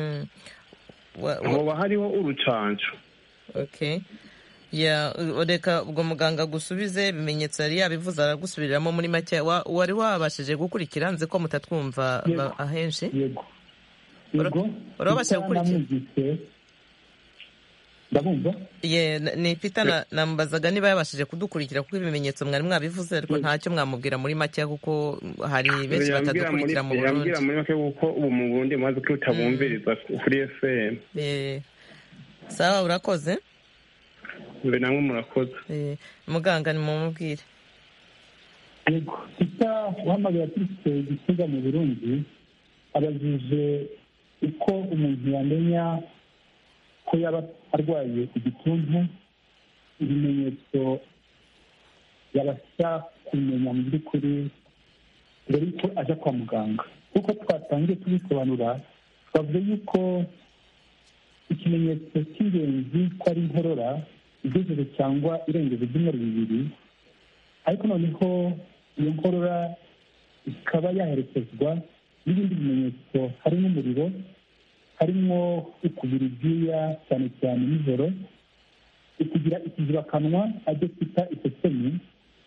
Hoba hariho urucanco? Okay. Reka ubwo muganga gusubize ibimenyetso yari yabivuze, aragusubiriramo muri make. Wari wabashije gukurikira? Nzi ko mutatwumva ahenshi. Yego. Urabashije gukurikira? Ndabumva. Ni Peter namubazaga niba yabashije kudukurikira kuko ibimenyetso mwari mwabivuze, ariko ntacyo mwamubwira muri make kuko hari benshi batadukurikira mu Burundi. Yambwira muri make kuko ubu mu Burundi maze ko utabumviriza kuri FM. Sawa, urakoze. Mbe namwe murakoze. Muganga ni mumubwire. Yego, Peter uhamagara turutse Gitega mu Burundi abajije uko umuntu yamenya ko yaba arwaye igituntu, ibimenyetso yabasha kumenya mu by'ukuri mbere y'uko aja kwa muganga. Kuko twatangiye tubisobanura, twavuze yuko ikimenyetso cy'ingenzi ko ari inkorora igejeje cyangwa irengeje ibyumweru 2, ariko noneho iyo nkorora ikaba yaherekezwa n'ibindi bimenyetso, harimo umuriro, harimo ukubira ibyuya cyane cyane nijoro, ukugira ikizibakanwa ajya kwita isesemi,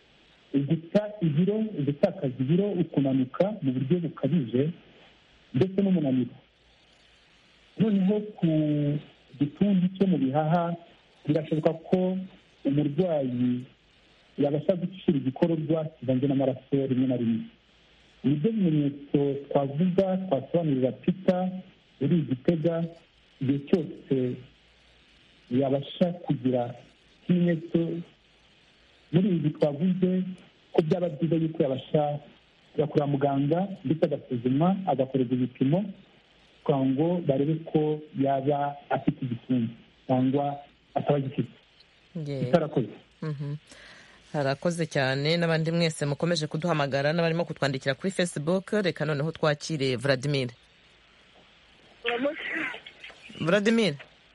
gutakaza ibiro, ukunanuka mu buryo bukabije, ndetse n'umunaniro. Noneho ku gituntu cyo mu bihaha birashoboka ko umurwayi yabasha gucira igikororwa kivanze n'amaraso rimwe na rimwe. Nibyo bimenyetso twavuga, twasobanurira Peter uri Igitega, igihe cyose yabasha kugira ikimenyetso muri ibi twavuze, ko byaba byiza yuko yabasha kujya kwa muganga ndetse agasuzuma, agakorerwa ibipimo kugira ngo barebe ko yaba afite igituntu cyangwa ataba agifite. Itarakoze. Harakoze cyane. N'abandi mwese mukomeje kuduhamagara n'abarimo kutwandikira kuri Facebook. Reka noneho twakire Vladimir. Vladimir.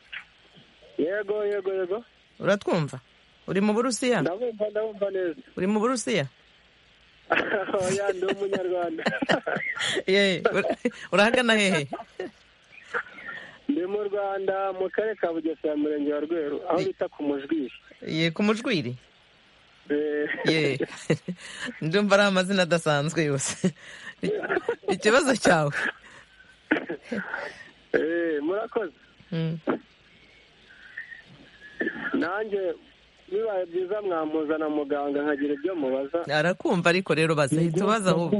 Yego. Uratwumva? Uri mu Burusiya? Ndabumva neza. Uri mu Burusiya? Oya, ndi umunyarwanda. Urahagana hehe? Ndi mu Rwanda, mu karere ka Bugesera, murenge wa Rweru, aho bita ku Mujwiri. Ku Mujwiri? Ndumva ari amazina adasanzwe yose. Ikibazo cyawe? Murakoze. Nanjye bibaye byiza mwamuzana muganga nkagira ibyo mubaza. Arakumva, ariko rero baza tubaza ahubwo.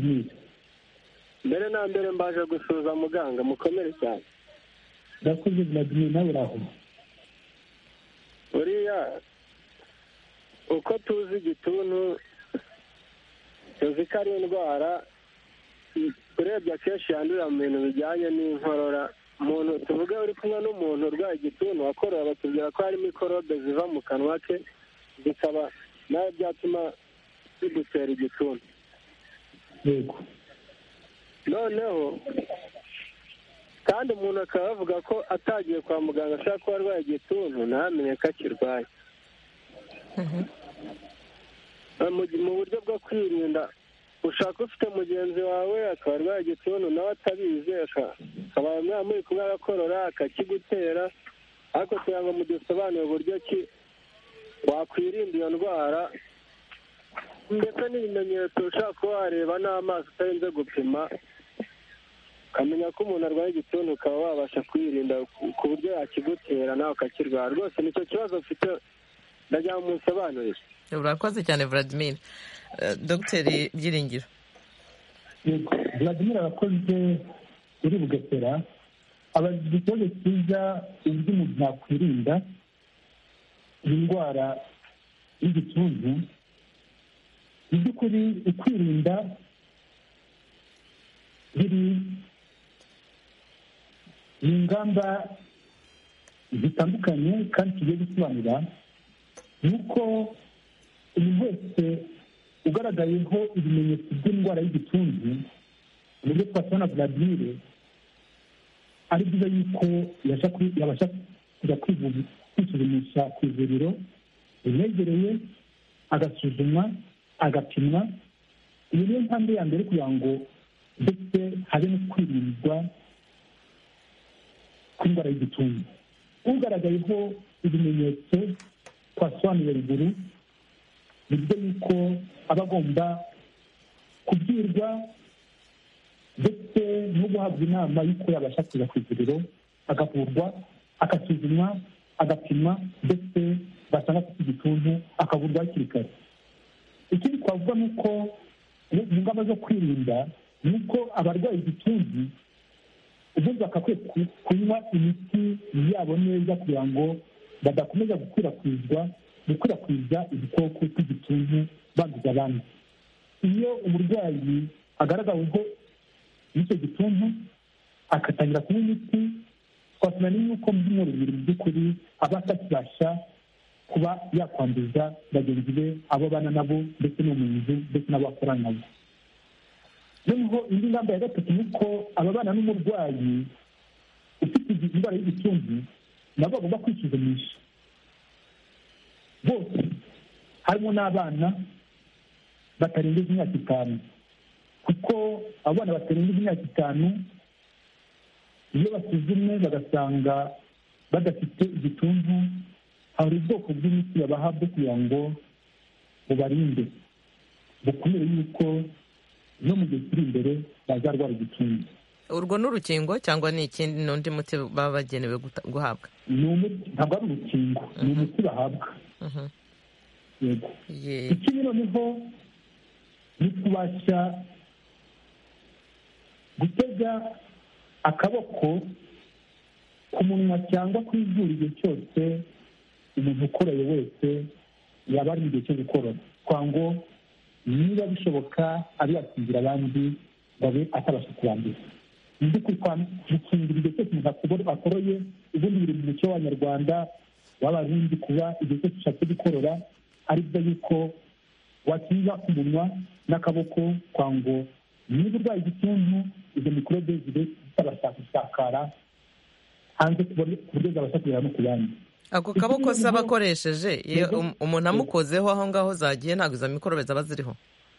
Mbere na mbere mbaje gusuza muganga, mukomere cyane. Ndakoze Vladimir, nawe uraho? Uriya uko tuzi igituntu, tuzi ko ari indwara urebye akenshi yandurira mu bintu bijyanye n'inkorora. Umuntu tuvuge uri kumwe n'umuntu urwaye igituntu akorora, batubwira ko hari mikorobe ziva mu kanwa ke, zikaba nawe byatuma bidutera igituntu. Yego. Noneho kandi umuntu akaba avuga ko atagiye kwa muganga ashaka kuba arwaye igituntu ntamenye ko akirwaye. mu buryo bwo kwirinda ushaka ufite mugenzi wawe akaba arwaye igituntu nawe atabizi akaba muri kumwe agakorora akakigutera, ariko kugira ngo mudusobanurire uburyo ki wakwirinda iyo ndwara ndetse n'ibimenyetso ushaka kuba wareba n'amaso utarinze gupima ukamenya ko umuntu arwaye igituntu ukaba wabasha kwirinda ku buryo yakigutera nawe ukakirwara. Rwose nicyo kibazo mfite ndagira ngo musobanurire. Urakoze cyane Vladimir. Dogiteri Byiringiro. Vladimir arakoze uri Bugesera, abajije ikibazo cyiza uburyo umuntu yakwirinda iyi ndwara y'igituntu. Mu by'ukuri ukwirinda biri mu ngamba zitandukanye kandi tugiye gusobanura. Ni uko umuntu wese ugaragayeho ibimenyetso by'indwara y'igituntu, uburyo twasana Vladimir, ari byiza yuko yabasha kujya kwisuzumisha ku ivuriro rimwegereye, agasuzumwa, agapimwa. Iyi niyo ntambwe ya mbere kugira ngo ndetse habe no kwirindwa kw'indwara y'igituntu. Ugaragayeho ibimenyetso twasobanuye ruguru, ni byo yuko aba agomba kubwirwa ndetse no guhabwa inama y'uko yabasha kuza ku ivuriro agavurwa, agasuzumwa, agapimwa, ndetse basanga afite igituntu akavurwa hakiri kare. Ikindi twavuga ni uko mu ngamba zo kwirinda ni uko abarwaye igituntu ubundi bakakwiye kunywa imiti yabo neza kugira ngo badakomeza gukwirakwiza igikoko cy'igituntu banduza abandi. Iyo umurwayi agaragaweho n'icyo gituntu agatangira kunywa imiti, twasomera yuko mu byumweru bibiri mu by'ukuri aba atakibasha kuba yakwanduza bagenzi be, abo bana nabo, ndetse no mu nzu, ndetse n'abo bakorana nabo. Noneho indi ngamba ya gatatu ni uko ababana n'umurwayi ufite indwara y'igituntu nabo bagomba kwisuzumisha bose, harimo n'abana batarengeje imyaka 5, kuko abana batarengeje imyaka 5 iyo basuzumwe bagasanga badafite igituntu, hari ubwoko bw'imiti babaha bwo kugira ngo bubarinde, bukumire yuko no mu gihe kiri imbere bazarwara igituntu. Urwo ni urukingo cyangwa ni ikindi n'undi muti baba bagenewe guhabwa? Ntabwo ari urukingo, ni umuti bahabwa. Yego. Ikindi noneho ni kubasha gutega akaboko ku munwa cyangwa ku izuru igihe cyose umuntu ukoreye wese yaba ari mu gihe cyo gukorora, kwa ngo niba bishoboka abe yakingira abandi babe atabasha kubanduza. Mu by'ukuri gukingira igihe cyose umuntu akoroye, ubundi biri mu muco w'Abanyarwanda w'Abarundi, kuba igihe cyose ushatse gukorora ari byo yuko wakinga ku munwa n'akaboko, kwa ngo niba urwaye igituntu izo mikorobe zibe zitabasha gusakara hanze ku buryo zabasha kugera no ku bandi. Ako kaboko se aba akoresheje iyo umuntu amukozeho aho ngaho zagiye ntabwo izo mikorobe zaba ziriho?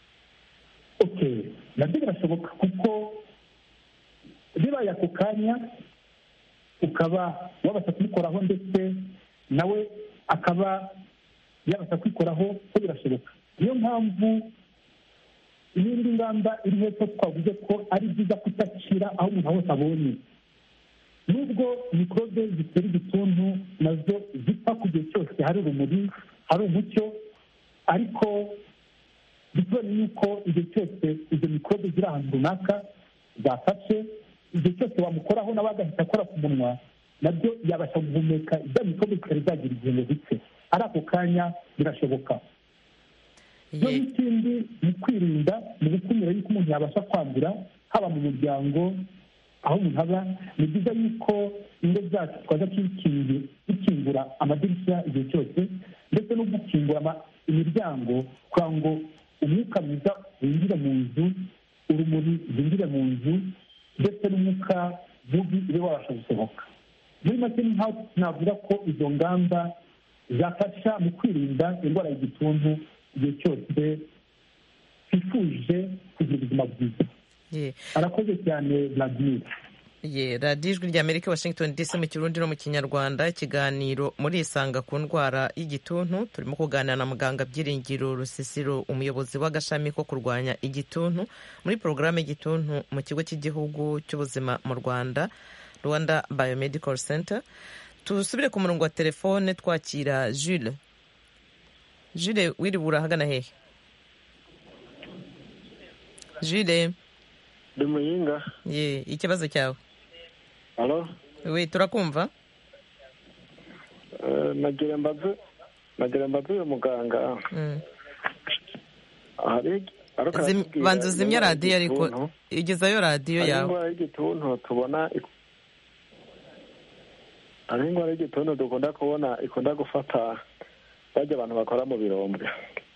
Nabyo birashoboka, kuko bibaye ako kanya ukaba wabasha kubikoraho ndetse nawe akaba yabasha kwikoraho, ko birashoboka. Niyo mpamvu iyindi ngamba iri hepfo twavuze ko ari byiza kutakira aho umuntu hose abonye. Nubwo mikorobe zitera igituntu nazo zipfa ku gihe cyose hari urumuri, hari umucyo, ariko bisobanuye yuko igihe cyose izo mikorobe ziri ahantu runaka zafashe, igihe cyose wamukoraho nawe agahita akora ku munwa, nabyo yabasha guhumeka ibya mikorobe zitari zagira igihe ngo zipfe. Ari ako kanya birashoboka. N'ikindi mu kwirinda, mu gukumira yuko umuntu yabasha kwandura, haba mu muryango, aho umuntu aba, ni byiza yuko ingo zacu twaza dukingura amadirishya igihe cyose, ndetse no gukingura imiryango kugira ngo umwuka mwiza winjire mu nzu, urumuri rwinjire mu nzu, ndetse n'umwuka mubi ube wabasha gusohoka. Muri make navuga ko izo ngamba zafasha mu kwirinda indwara y'igituntu igihe cyose twifuje kugira ubuzima bwiza. Arakoze cyane Vladimir. radiyo ijwi ry'Amerika Washington DC mu Kirundi no mu Kinyarwanda, ikiganiro muri isanga ku ndwara y'igituntu. Turimo kuganira na muganga Byiringiro Rusisiro, umuyobozi w'agashami ko kurwanya igituntu muri porogaramu y'igituntu mu kigo cy'igihugu cy'ubuzima mu Rwanda, Rwanda Biomedical Center. Tusubire ku murongo wa telefone twakira Jules. Jules, wiriwe urahagana hehe? Jules, ndi Muyinga. Ikibazo cyawe? Halo? Oui, turakumva. Nagira mbaze uyu muganga. Banza uzimya radiyo ariko igezayo radiyo yawe. Indwara y'igituntu tubona, ari indwara y'igituntu dukunda kubona ikunda gufata bajya abantu bakora mu birombe.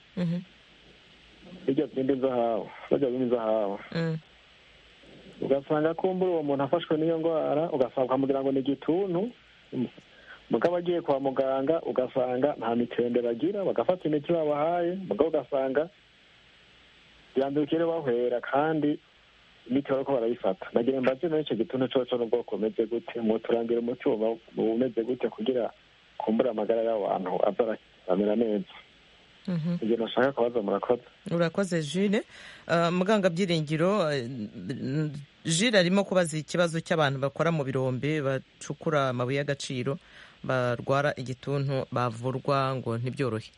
Bijya bindi zahawe. Ugasanga kumbura uwo muntu afashwe n'iyo ndwara, ugasanga ukamugira ngo ni igituntu, mugabo agiye kwa muganga ugasanga nta mitende bagira, bagafata imiti babahaye, mugabo ugasanga yandukire bahwera kandi imiti bariko barayifata. Nagira mbaze n'icyo gituntu coco n'ubwoko umeze gute, muturangira umuti umeze gute kugira kumbura amagara y'abantu aza aramera neza. Ibyo nashaka kubaza. Murakoze. Urakoze Jules. Muganga Byiringiro, Jules arimo kubaza ikibazo cy'abantu bakora mu birombe bacukura amabuye y'agaciro barwara igituntu bavurwa ngo ntibyorohe.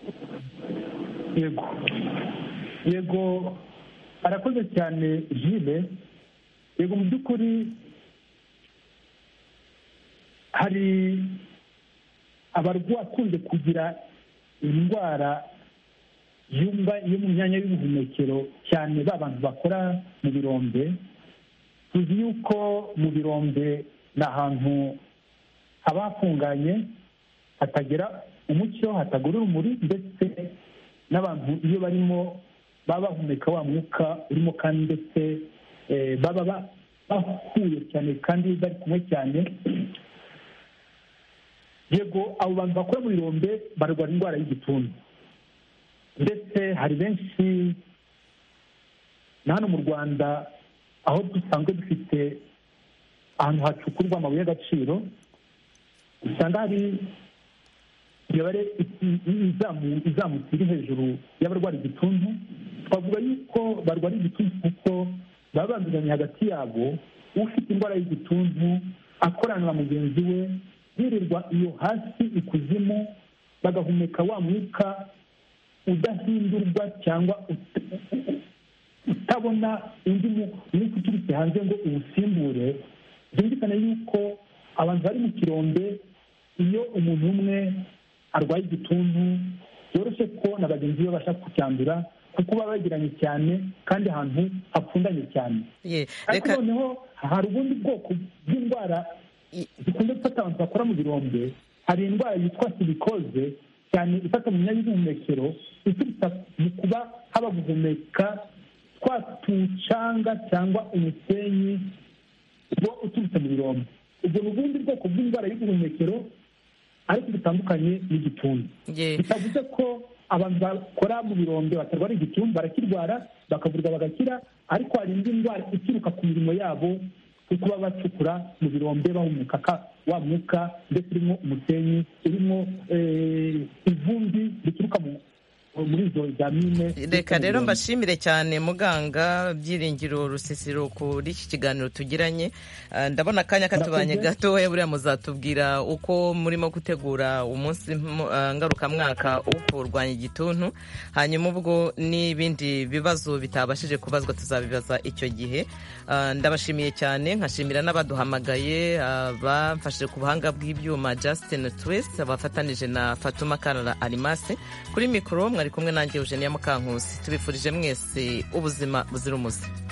Yego arakoze cyane Jules. Yego mu by'ukuri hari abarwakunze kugira indwara yo mu myanya y'ubuhumekero, cyane ba bantu bakora mu birombe. Tuzi yuko mu birombe ni ahantu haba hafunganye, hatagera umucyo, hatagura urumuri, ndetse n'abantu iyo barimo baba bahumeka wa mwuka urimo, kandi ndetse baba bahuye cyane kandi bari kumwe cyane. Yego abo bantu bakora mu birombe barwara indwara y'igituntu, ndetse hari benshi na hano mu Rwanda aho dusanzwe dufite ahantu hacukurwa amabuye y'agaciro, usanga hari imibare izamutse iri hejuru y'abarwara igituntu. Twavuga yuko barwara igituntu kuko baba banduzanya hagati yabo. Ufite indwara y'igituntu akorana na mugenzi we, birirwa iyo hasi ikuzimu, bagahumeka wa mwuka udahindurwa cyangwa utabona undi mwuka uturutse hanze ngo uwusimbure. Byumvikane yuko abantu bari mu kirombe, iyo umuntu umwe arwaye igituntu byoroshye ko na bagenzi be babasha kucyandura, kuko baba begeranye cyane kandi ahantu hapfundanye cyane. Ariko noneho hari ubundi bwoko bw'indwara zikunze gufata abantu bakora mu birombe. Hari indwara yitwa silikoze, cyane ifata mu myanya y'ubuhumekero, iturutse mu kuba haba guhumeka twa tucanga cyangwa umusenyi uba uturutse mu birombe. ubwo ni ubundi bwoko bw'indwara y'ubuhumekero ariko bitandukanye n'igituntu. bitavuze ko abantu bakora mu birombe batarwara igituntu, barakirwara bakavurwa bagakira, ariko hari indi ndwara ituruka ku mirimo yabo kuko baba bacukura mu birombe bahumeka wa mwuka ndetse urimo umusenyi, urimo ivumbi rituruka muri izo vitamine. Reka rero mbashimire cyane muganga Byiringiro Rusisiro kuri iki kiganiro tugiranye. Ndabona akanya katubanye gatoya, buriya muzatubwira uko murimo gutegura umunsi ngarukamwaka wo kurwanya igituntu, hanyuma ubwo n'ibindi bibazo bitabashije kubazwa tuzabibaza icyo gihe. Ndabashimiye cyane, nkashimira n'abaduhamagaye bamfashije ku buhanga bw'ibyuma, Justin Twist bafatanije na Fatuma Karara Arimase. Kuri mikoro mwari kumwe nanjye Eugenia Mukankusi. Tubifurije mwese ubuzima buzira umuze.